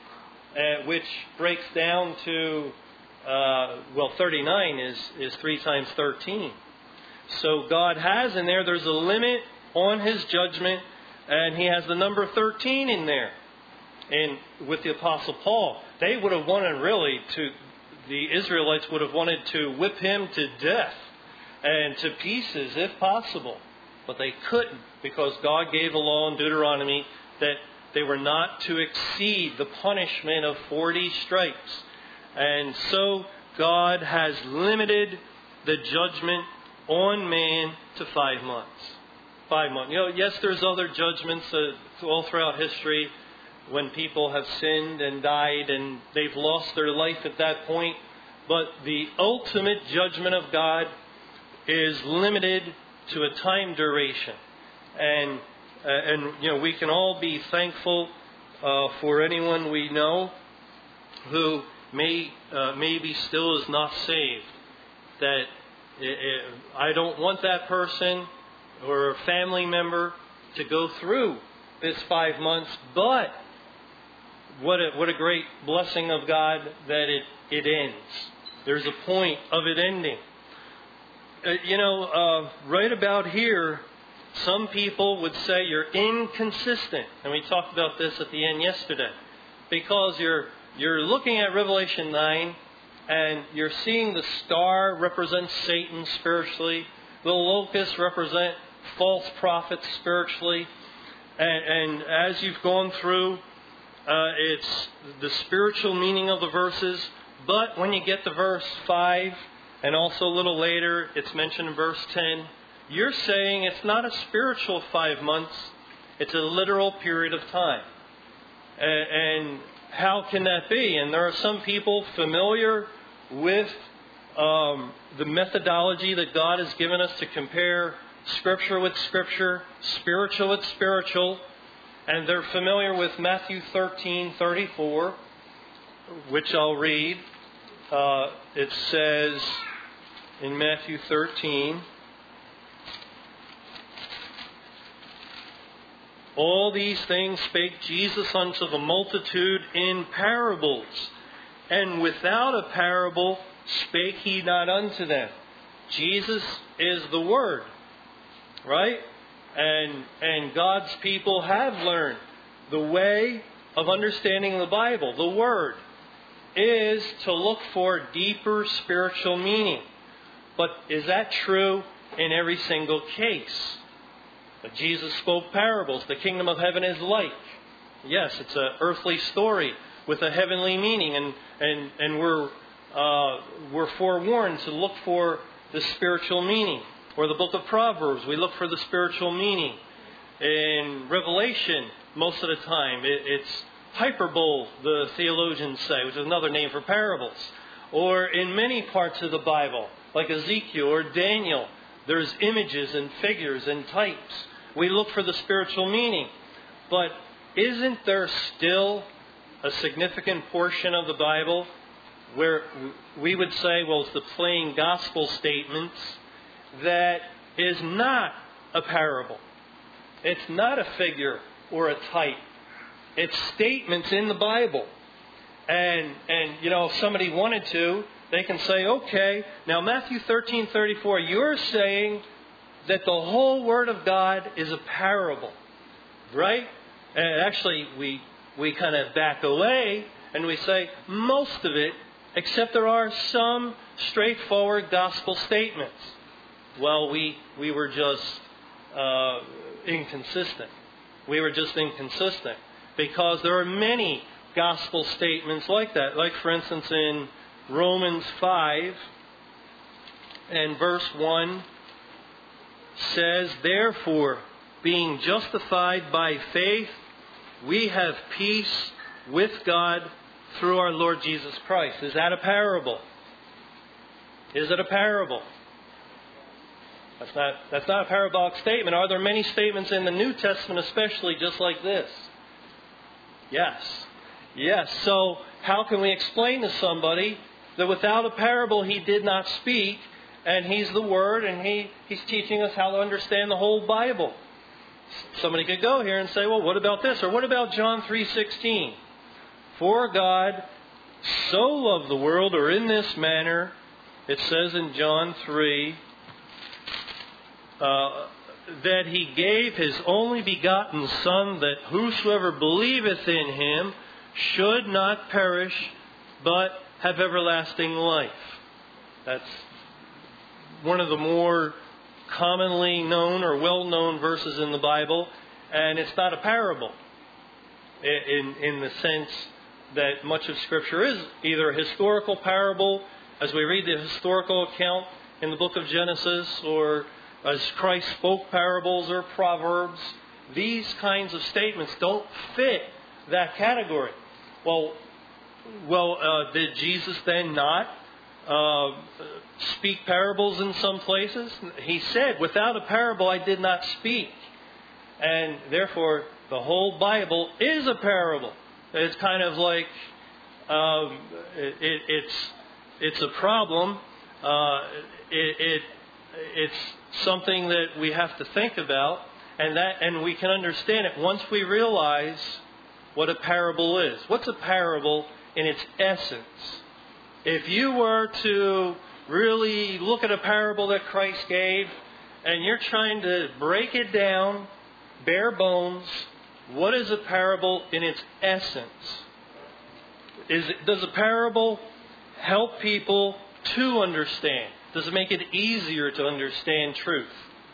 Uh, which breaks down to, uh, well, thirty-nine is, is three times thirteen. So God has in there, there's a limit on His judgment, and He has the number thirteen in there. And with the Apostle Paul, they would have wanted really to, the Israelites would have wanted to whip him to death and to pieces if possible. But they couldn't, because God gave a law in Deuteronomy that they were not to exceed the punishment of forty stripes. And so God has limited the judgment on man to five months. Five months. You know, yes, there's other judgments uh, all throughout history when people have sinned and died and they've lost their life at that point. But the ultimate judgment of God is limited to a time duration. And, uh, and you know, we can all be thankful uh, for anyone we know who may uh, maybe still is not saved, that it, it, I don't want that person or a family member to go through this five months, but what a, what a great blessing of God that it, it ends. There's a point of it ending. Uh, you know, uh, right about here, some people would say you're inconsistent. And we talked about this at the end yesterday. Because you're you're looking at Revelation nine and you're seeing the star represent Satan spiritually. The locusts represent false prophets spiritually. And, and as you've gone through, uh, it's the spiritual meaning of the verses. But when you get to verse five, and also a little later, it's mentioned in verse ten, you're saying it's not a spiritual five months, it's a literal period of time. And how can that be? And there are some people familiar with um, the methodology that God has given us to compare Scripture with Scripture, spiritual with spiritual, and they're familiar with Matthew thirteen thirty-four, which I'll read. Uh, it says in Matthew thirteen, all these things spake Jesus unto the multitude in parables, and without a parable spake he not unto them. Jesus is the Word, right? And and God's people have learned the way of understanding the Bible. The Word is to look for deeper spiritual meaning. But is that true in every single case? But Jesus spoke parables. The kingdom of heaven is like. Yes, it's an earthly story with a heavenly meaning, and and and we're uh, we're forewarned to look for the spiritual meaning. Or the book of Proverbs, we look for the spiritual meaning. In Revelation, most of the time, it, it's hyperbole, the theologians say, which is another name for parables. Or in many parts of the Bible, like Ezekiel or Daniel, there's images and figures and types. We look for the spiritual meaning. But isn't there still a significant portion of the Bible where we would say, well, it's the plain gospel statements that is not a parable? It's not a figure or a type. It's statements in the Bible. And, and you know, if somebody wanted to, they can say, okay, now Matthew thirteen thirty-four, you're saying that the whole Word of God is a parable, right? And actually, we we kind of back away and we say most of it, except there are some straightforward gospel statements. Well, we we were just uh, inconsistent. We were just inconsistent because there are many gospel statements like that. Like, for instance, in Romans five and verse one says, therefore, being justified by faith, we have peace with God through our Lord Jesus Christ. Is that a parable? Is it a parable? That's not, that's not a parabolic statement. Are there many statements in the New Testament especially just like this? Yes. Yes. So how can we explain to somebody that without a parable he did not speak, and he's the Word, and he, he's teaching us how to understand the whole Bible? Somebody could go here and say, well, what about this? Or what about John three sixteen? For God so loved the world, or in this manner, it says in John three, uh, that He gave His only begotten Son, that whosoever believeth in Him should not perish, but have everlasting life. That's one of the more commonly known or well-known verses in the Bible, and it's not a parable in, in the sense that much of Scripture is either a historical parable, as we read the historical account in the book of Genesis, or as Christ spoke parables or proverbs. These kinds of statements don't fit that category. Well, well, uh, did Jesus then not uh, speak parables in some places? He said, without a parable I did not speak. And therefore, The whole Bible is a parable. It's kind of like um, it, it, it's it's a problem. Uh, it, it it's something that we have to think about, and that and we can understand it once we realize what a parable is. What's a parable in its essence? If you were to really look at a parable that Christ gave, and you're trying to break it down, bare bones, what is a parable in its essence? Is it, does a parable help people to understand? Does it make it easier to understand truth?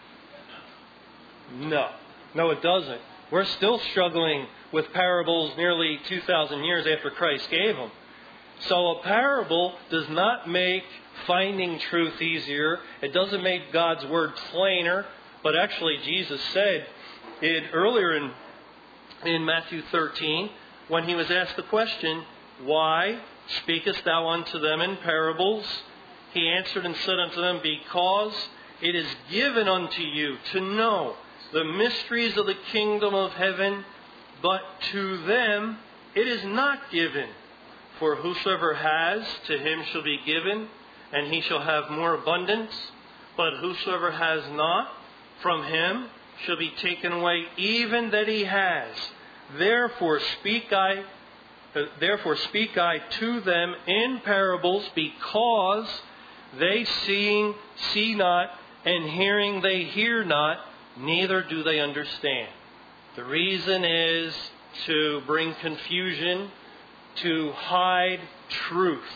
No. No, it doesn't. We're still struggling with parables nearly two thousand years after Christ gave them. So a parable does not make finding truth easier. It doesn't make God's Word plainer. But actually, Jesus said it earlier in, in Matthew thirteen, when He was asked the question, "Why speakest thou unto them in parables?" He answered and said unto them, "Because it is given unto you to know the mysteries of the kingdom of heaven, but to them it is not given. For whosoever has, to him shall be given, and he shall have more abundance. But whosoever has not, from him shall be taken away even that he has. Therefore speak I, uh, therefore speak I to them in parables, because they seeing see not, and hearing they hear not, neither do they understand." The reason is to bring confusion, to hide truth.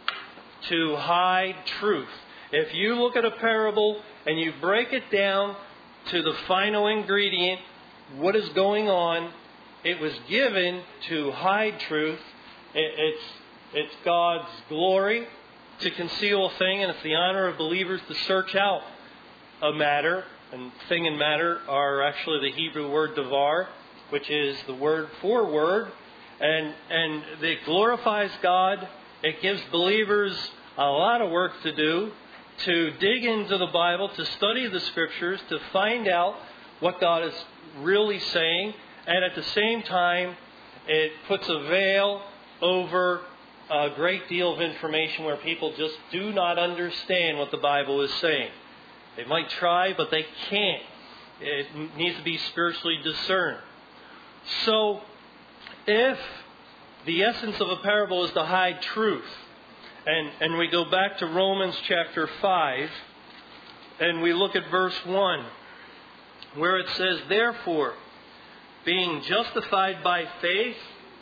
To hide truth. If you look at a parable and you break it down to the final ingredient, what is going on, it was given to hide truth. It's, it's God's glory to conceal a thing, and it's the honor of believers to search out a matter. And thing and matter are actually the Hebrew word davar, which is the word for word. And, and it glorifies God. It gives believers a lot of work to do, to dig into the Bible, to study the Scriptures, to find out what God is really saying. And at the same time, it puts a veil over a great deal of information where people just do not understand what the Bible is saying. They might try, but they can't. It needs to be spiritually discerned. So, if the essence of a parable is to hide truth, and, and we go back to Romans chapter five, and we look at verse one, where it says, "Therefore, being justified by faith,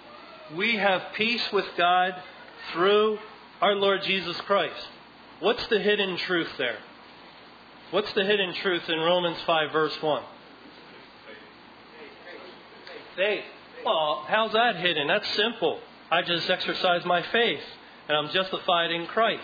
we have peace with God through our Lord Jesus Christ." What's the hidden truth there? What's the hidden truth in Romans five, verse one? Faith. Well, how's that hidden? That's simple. I just exercise my faith, and I'm justified in Christ.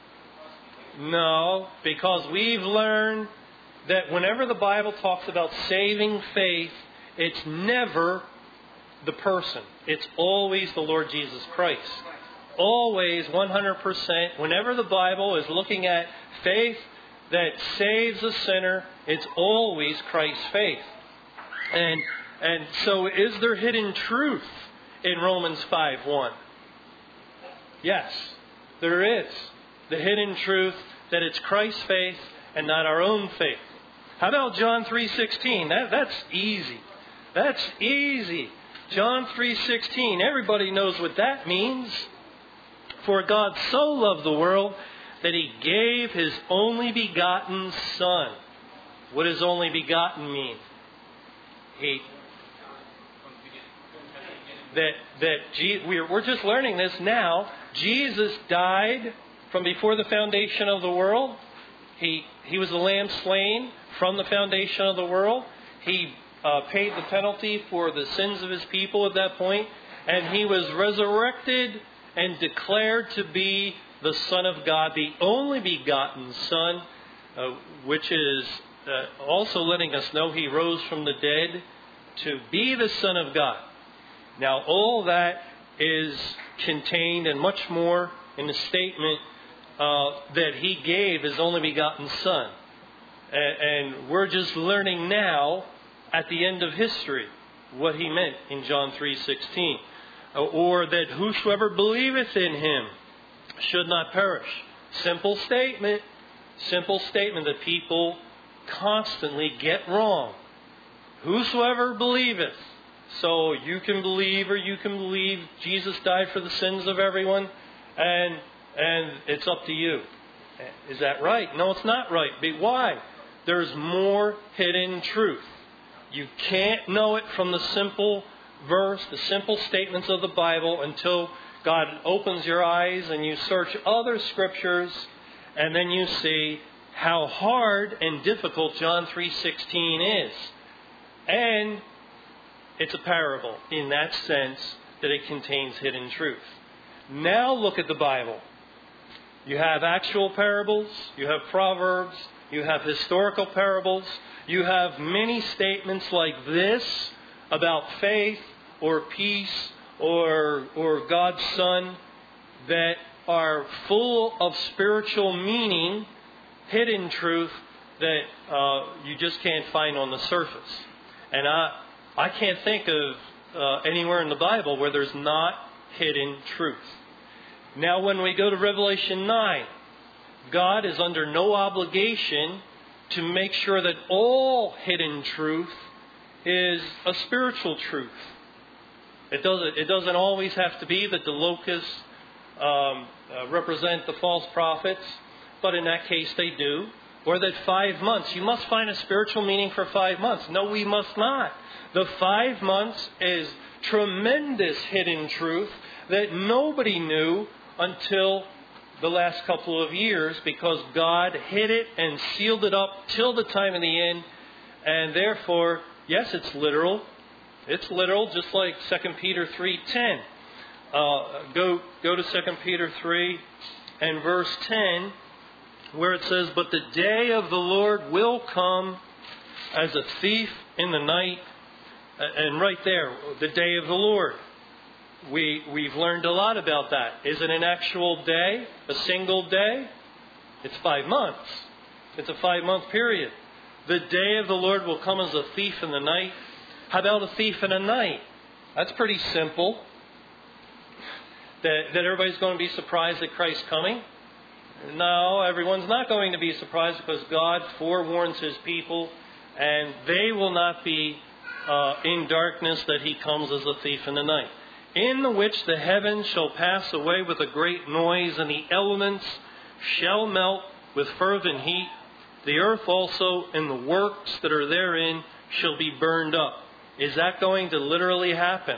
No, because we've learned that whenever the Bible talks about saving faith, it's never the person. It's always the Lord Jesus Christ. Always, one hundred percent. Whenever the Bible is looking at faith that saves a sinner, it's always Christ's faith. And and so is there hidden truth in Romans five one? Yes, there is. The hidden truth that it's Christ's faith and not our own faith. How about John three sixteen? That, that's easy. That's easy. John three sixteen. Everybody knows what that means. "For God so loved the world that He gave His only begotten Son." What does only begotten mean? He, that that Je- we're, we're just learning this now. Jesus died from before the foundation of the world. He he was the lamb slain from the foundation of the world. He uh, paid the penalty for the sins of His people at that point, and He was resurrected and declared to be the Son of God, the only begotten Son, uh, which is uh, also letting us know He rose from the dead to be the Son of God. Now, all that is contained and much more in the statement uh, that He gave His only begotten Son. And, and we're just learning now at the end of history what he meant in John three sixteen. Or that whosoever believeth in him should not perish. Simple statement. Simple statement that people constantly get wrong. Whosoever believeth. So you can believe or you can believe Jesus died for the sins of everyone, and and it's up to you. Is that right? No, it's not right. But why? There's more hidden truth. You can't know it from the simple verse, the simple statements of the Bible, until God opens your eyes and you search other scriptures, and then you see how hard and difficult John three sixteen is. And it's a parable in that sense that it contains hidden truth. Now look at the Bible. You have actual parables, you have proverbs, you have historical parables, you have many statements like this about faith or peace or or God's Son that are full of spiritual meaning, hidden truth that uh, you just can't find on the surface. And I I can't think of uh, anywhere in the Bible where there's not hidden truth. Now when we go to Revelation nine, God is under no obligation to make sure that all hidden truth is a spiritual truth. It doesn't, it doesn't always have to be that the locusts um, uh, represent the false prophets, but in that case they do. Or that five months, you must find a spiritual meaning for five months. No, we must not. The five months is tremendous hidden truth that nobody knew until the last couple of years, because God hid it and sealed it up till the time of the end. And therefore, yes, it's literal. It's literal, just like Second Peter three ten. Uh, go go to Second Peter three and verse ten, where it says, "But the day of the Lord will come as a thief in the night." And right there, the day of the Lord. We, we've learned a lot about that. Is it an actual day? A single day? It's five months. It's a five-month period. The day of the Lord will come as a thief in the night. How about a thief in the night? That's pretty simple. That, that everybody's going to be surprised at Christ's coming? No, everyone's not going to be surprised, because God forewarns His people, and they will not be uh, in darkness that He comes as a thief in the night. In the which the heavens shall pass away with a great noise, and the elements shall melt with fervent heat. The earth also and the works that are therein shall be burned up. Is that going to literally happen?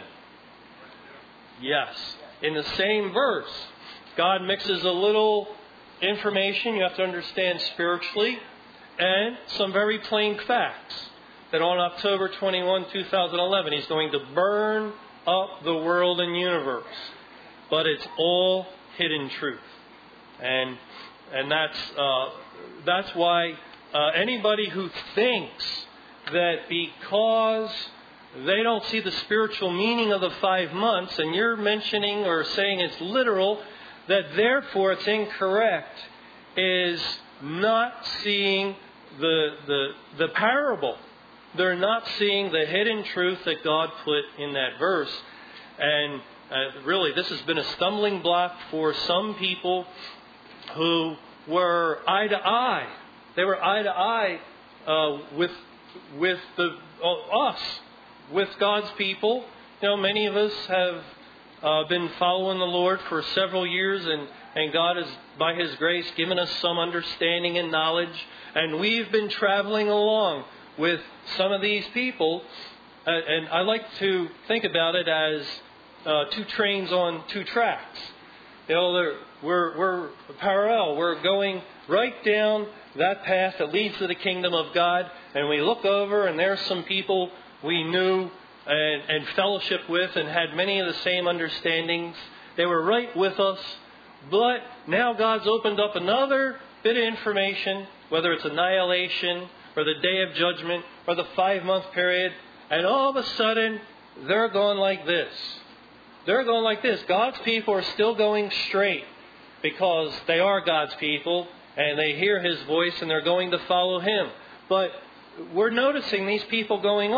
Yes. In the same verse, God mixes a little information you have to understand spiritually and some very plain facts. That on October twenty-first, two thousand eleven, He's going to burn up the world and universe. But it's all hidden truth. And and that's uh, that's why uh, anybody who thinks that because they don't see the spiritual meaning of the five months, and you're mentioning or saying it's literal, that therefore it's incorrect, is not seeing the the the parable. They're not seeing the hidden truth that God put in that verse. And uh, really, this has been a stumbling block for some people who were eye to eye. They were eye to eye uh, with with the uh, us, with God's people. You know, many of us have uh, been following the Lord for several years, and, and God has, by His grace, given us some understanding and knowledge. And we've been traveling along with some of these people, uh, and I like to think about it as uh, two trains on two tracks. You know, we're we're parallel. We're going right down that path that leads to the kingdom of God, and we look over, and there's some people we knew and, and fellowship with, and had many of the same understandings. They were right with us, but now God's opened up another bit of information, whether it's annihilation, or the day of judgment, or the five-month period, and all of a sudden, they're going like this. They're going like this. God's people are still going straight because they are God's people, and they hear His voice, and they're going to follow Him. But we're noticing these people going off.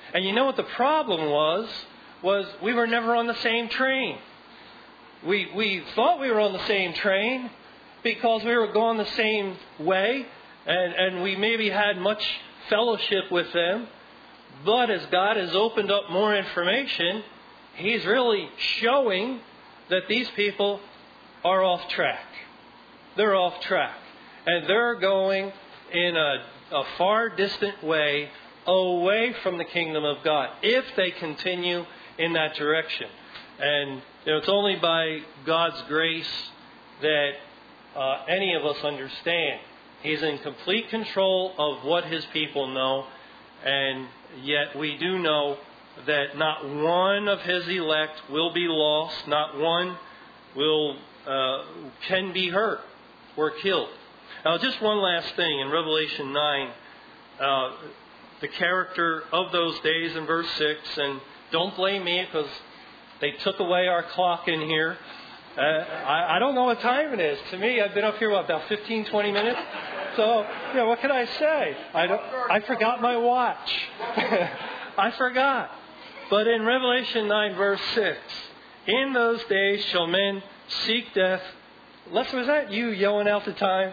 And you know what the problem was? Was we were never on the same train. We we thought we were on the same train because we were going the same way, and, and we maybe had much fellowship with them. But as God has opened up more information, He's really showing that these people are off track. They're off track. And they're going in a, a far distant way away from the kingdom of God if they continue in that direction. And you know, it's only by God's grace that uh, any of us understand. He's in complete control of what His people know. And yet we do know that not one of His elect will be lost. Not one will uh, can be hurt or killed. Now, just one last thing. In Revelation nine, uh, the character of those days in verse six, and don't blame me because they took away our clock in here. Uh, I, I don't know what time it is. To me, I've been up here, what, about fifteen, twenty minutes? So, you know, what can I say? I, don't, I forgot my watch. I forgot. But in Revelation nine, verse six, in those days shall men seek death. Les, was that you yelling out the time?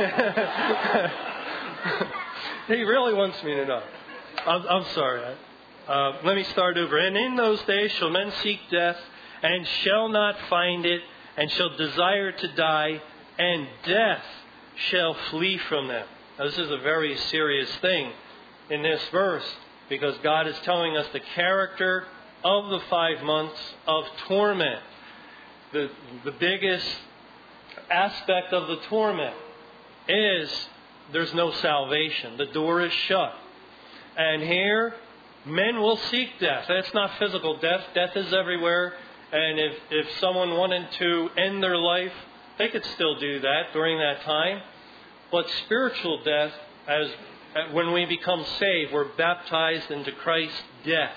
He really wants me to know. I'm, I'm sorry. Uh, let me start over. And in those days shall men seek death, and shall not find it, and shall desire to die, and death shall flee from them. Now, this is a very serious thing in this verse, because God is telling us the character of the five months of torment. The, the biggest aspect of the torment is there's no salvation. The door is shut. And here, men will seek death. That's not physical death. Death is everywhere. And if, if someone wanted to end their life, they could still do that during that time. But spiritual death, as when we become saved, we're baptized into Christ's death.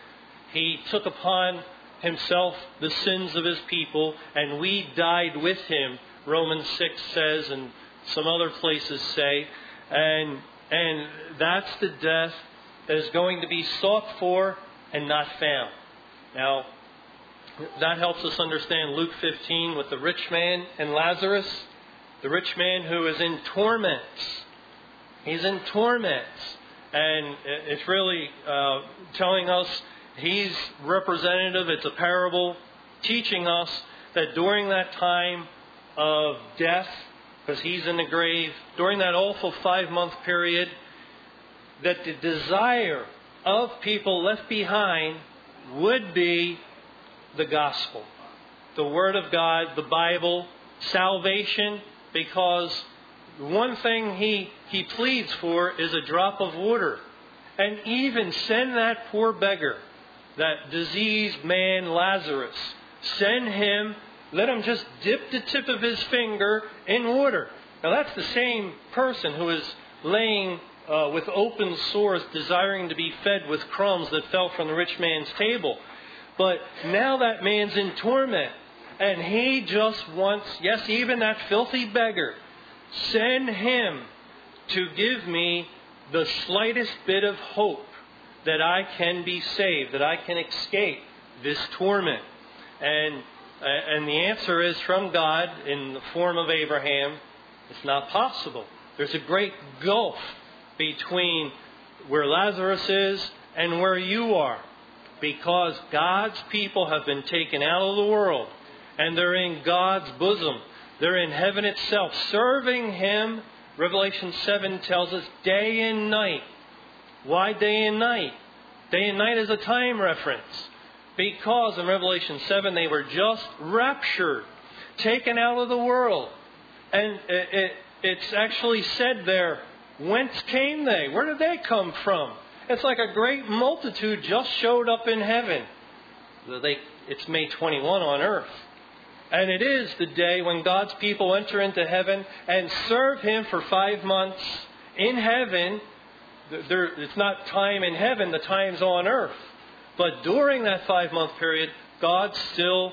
He took upon Himself the sins of His people, and we died with Him, Romans six says, and some other places say. And, and that's the death that is going to be sought for and not found. Now, that helps us understand Luke fifteen with the rich man and Lazarus. The rich man who is in torments. He's in torments. And it's really uh, telling us he's representative. It's a parable teaching us that during that time of death, because he's in the grave, during that awful five-month period, that the desire of people left behind would be the gospel, the Word of God, the Bible, salvation, because one thing he, he pleads for is a drop of water. And even send that poor beggar, that diseased man Lazarus, send him, let him just dip the tip of his finger in water. Now that's the same person who is laying uh, with open sores, desiring to be fed with crumbs that fell from the rich man's table. But now that man's in torment, and he just wants, yes, even that filthy beggar, send him to give me the slightest bit of hope that I can be saved, that I can escape this torment. And and the answer is from God in the form of Abraham, it's not possible. There's a great gulf between where Lazarus is and where you are, because God's people have been taken out of the world and they're in God's bosom. They're in heaven itself, serving Him. Revelation seven tells us day and night. Why day and night? Day and night is a time reference. Because in Revelation seven they were just raptured, taken out of the world. And it, it, it's actually said there, whence came they? Where did they come from? It's like a great multitude just showed up in heaven. They, it's May twenty-first on earth. And it is the day when God's people enter into heaven and serve Him for five months in heaven. There, it's not time in heaven, the time's on earth. But during that five-month period, God still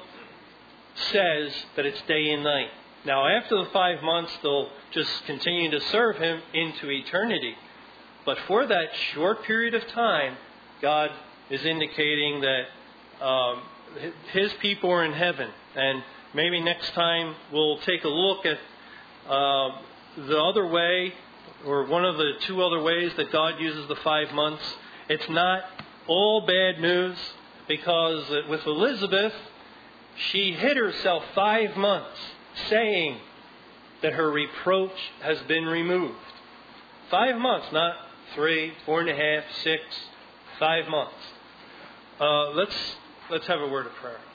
says that it's day and night. Now, after the five months, they'll just continue to serve Him into eternity. But for that short period of time, God is indicating that um, His people are in heaven. And maybe next time we'll take a look at uh, the other way, or one of the two other ways that God uses the five months. It's not all bad news, because with Elizabeth, she hid herself five months saying that her reproach has been removed. Five months, not three, four and a half, six, five months. Uh, let's let's have a word of prayer.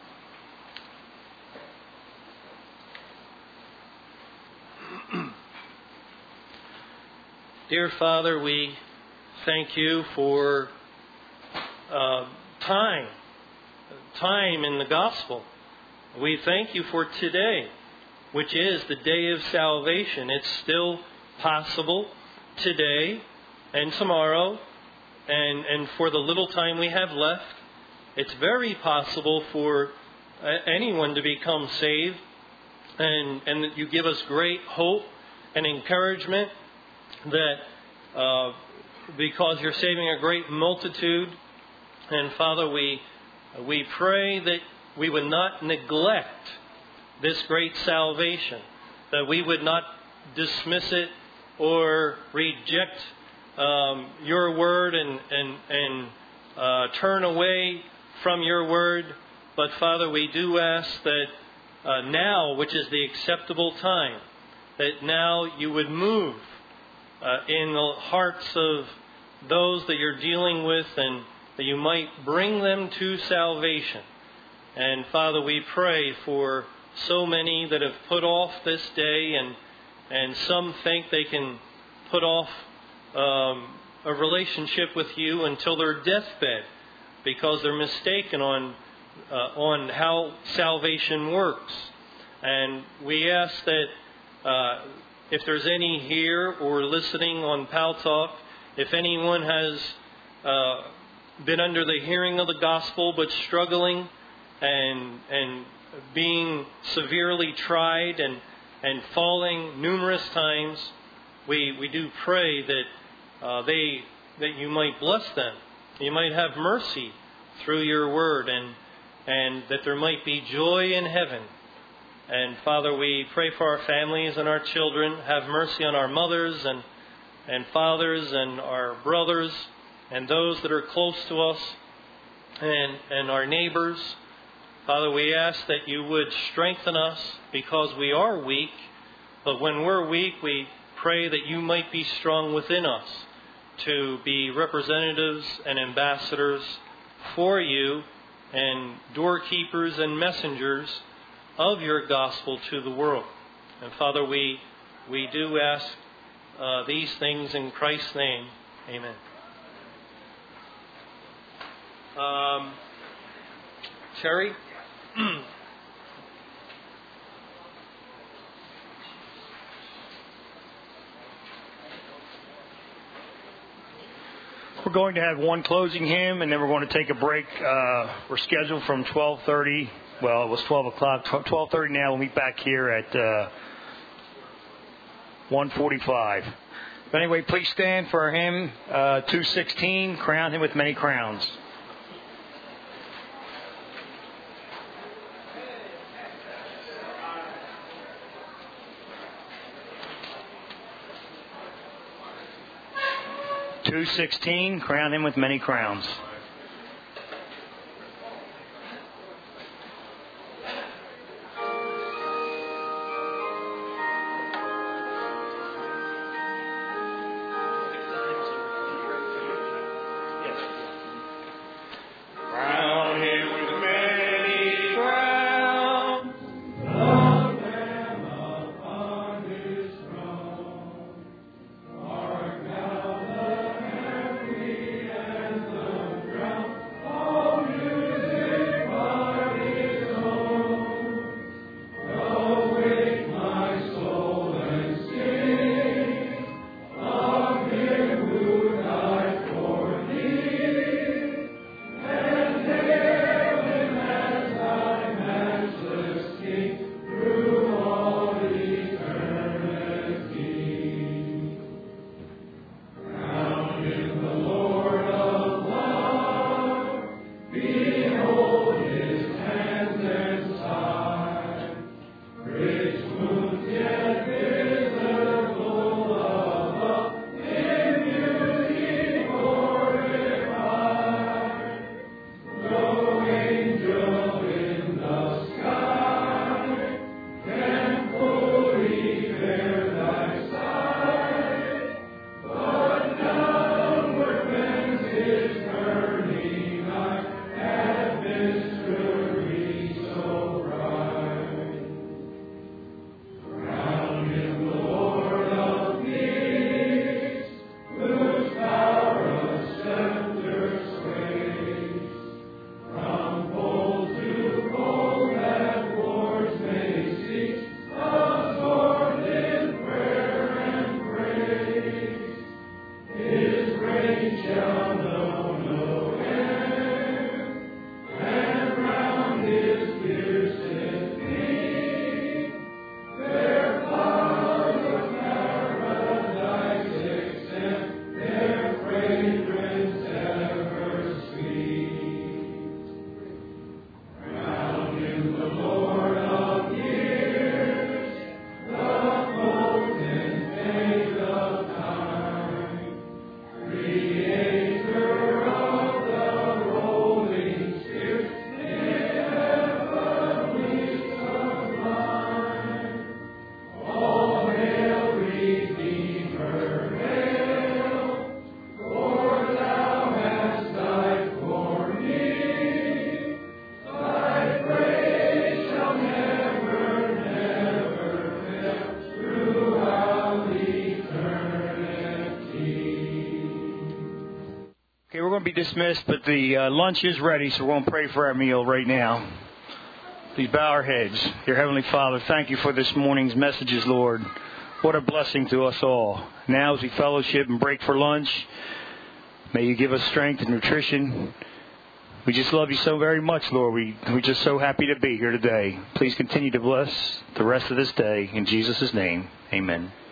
Dear Father, we thank you for uh, time, time in the gospel. We thank you for today, which is the day of salvation. It's still possible today and tomorrow, and, and for the little time we have left, it's very possible for anyone to become saved, and, and you give us great hope and encouragement that uh, because you're saving a great multitude. And Father, we we pray that we would not neglect this great salvation, that we would not dismiss it or reject um, your word and and and uh, turn away from your word. But Father, we do ask that uh, now, which is the acceptable time, that now you would move uh, in the hearts of those that you're dealing with, and that you might bring them to salvation. And Father, we pray for so many that have put off this day, and and some think they can put off um, a relationship with you until their deathbed, because they're mistaken on uh, on how salvation works. And we ask that uh, if there's any here or listening on Pal Talk, if anyone has uh, been under the hearing of the gospel but struggling and and being severely tried and and falling numerous times, we we do pray that uh, they that you might bless them, you might have mercy through your word, and and that there might be joy in heaven. And Father, we pray for our families and our children. Have mercy on our mothers and and fathers and our brothers and those that are close to us, and and our neighbors. Father, we ask that you would strengthen us, because we are weak. But when we're weak, we pray that you might be strong within us to be representatives and ambassadors for you, and doorkeepers and messengers of your gospel to the world. And Father, we we do ask uh, these things in Christ's name. Amen. Um, Terry? We're going to have one closing hymn, and then we're going to take a break. Uh, we're scheduled from twelve thirty. Well, it was twelve o'clock. twelve thirty now. We'll meet back here at uh, one forty-five. But anyway, please stand for hymn uh, two sixteen, Crown Him with Many Crowns. two sixteen, Crown Him with Many Crowns. Thank you. Be dismissed, but the uh, lunch is ready, so we're going to pray for our meal right now. Please bow our heads. Dear Heavenly Father, thank you for this morning's messages, Lord. What a blessing to us all. Now as we fellowship and break for lunch, may you give us strength and nutrition. We just love you so very much, Lord. We, we're just so happy to be here today. Please continue to bless the rest of this day. In Jesus' name, amen.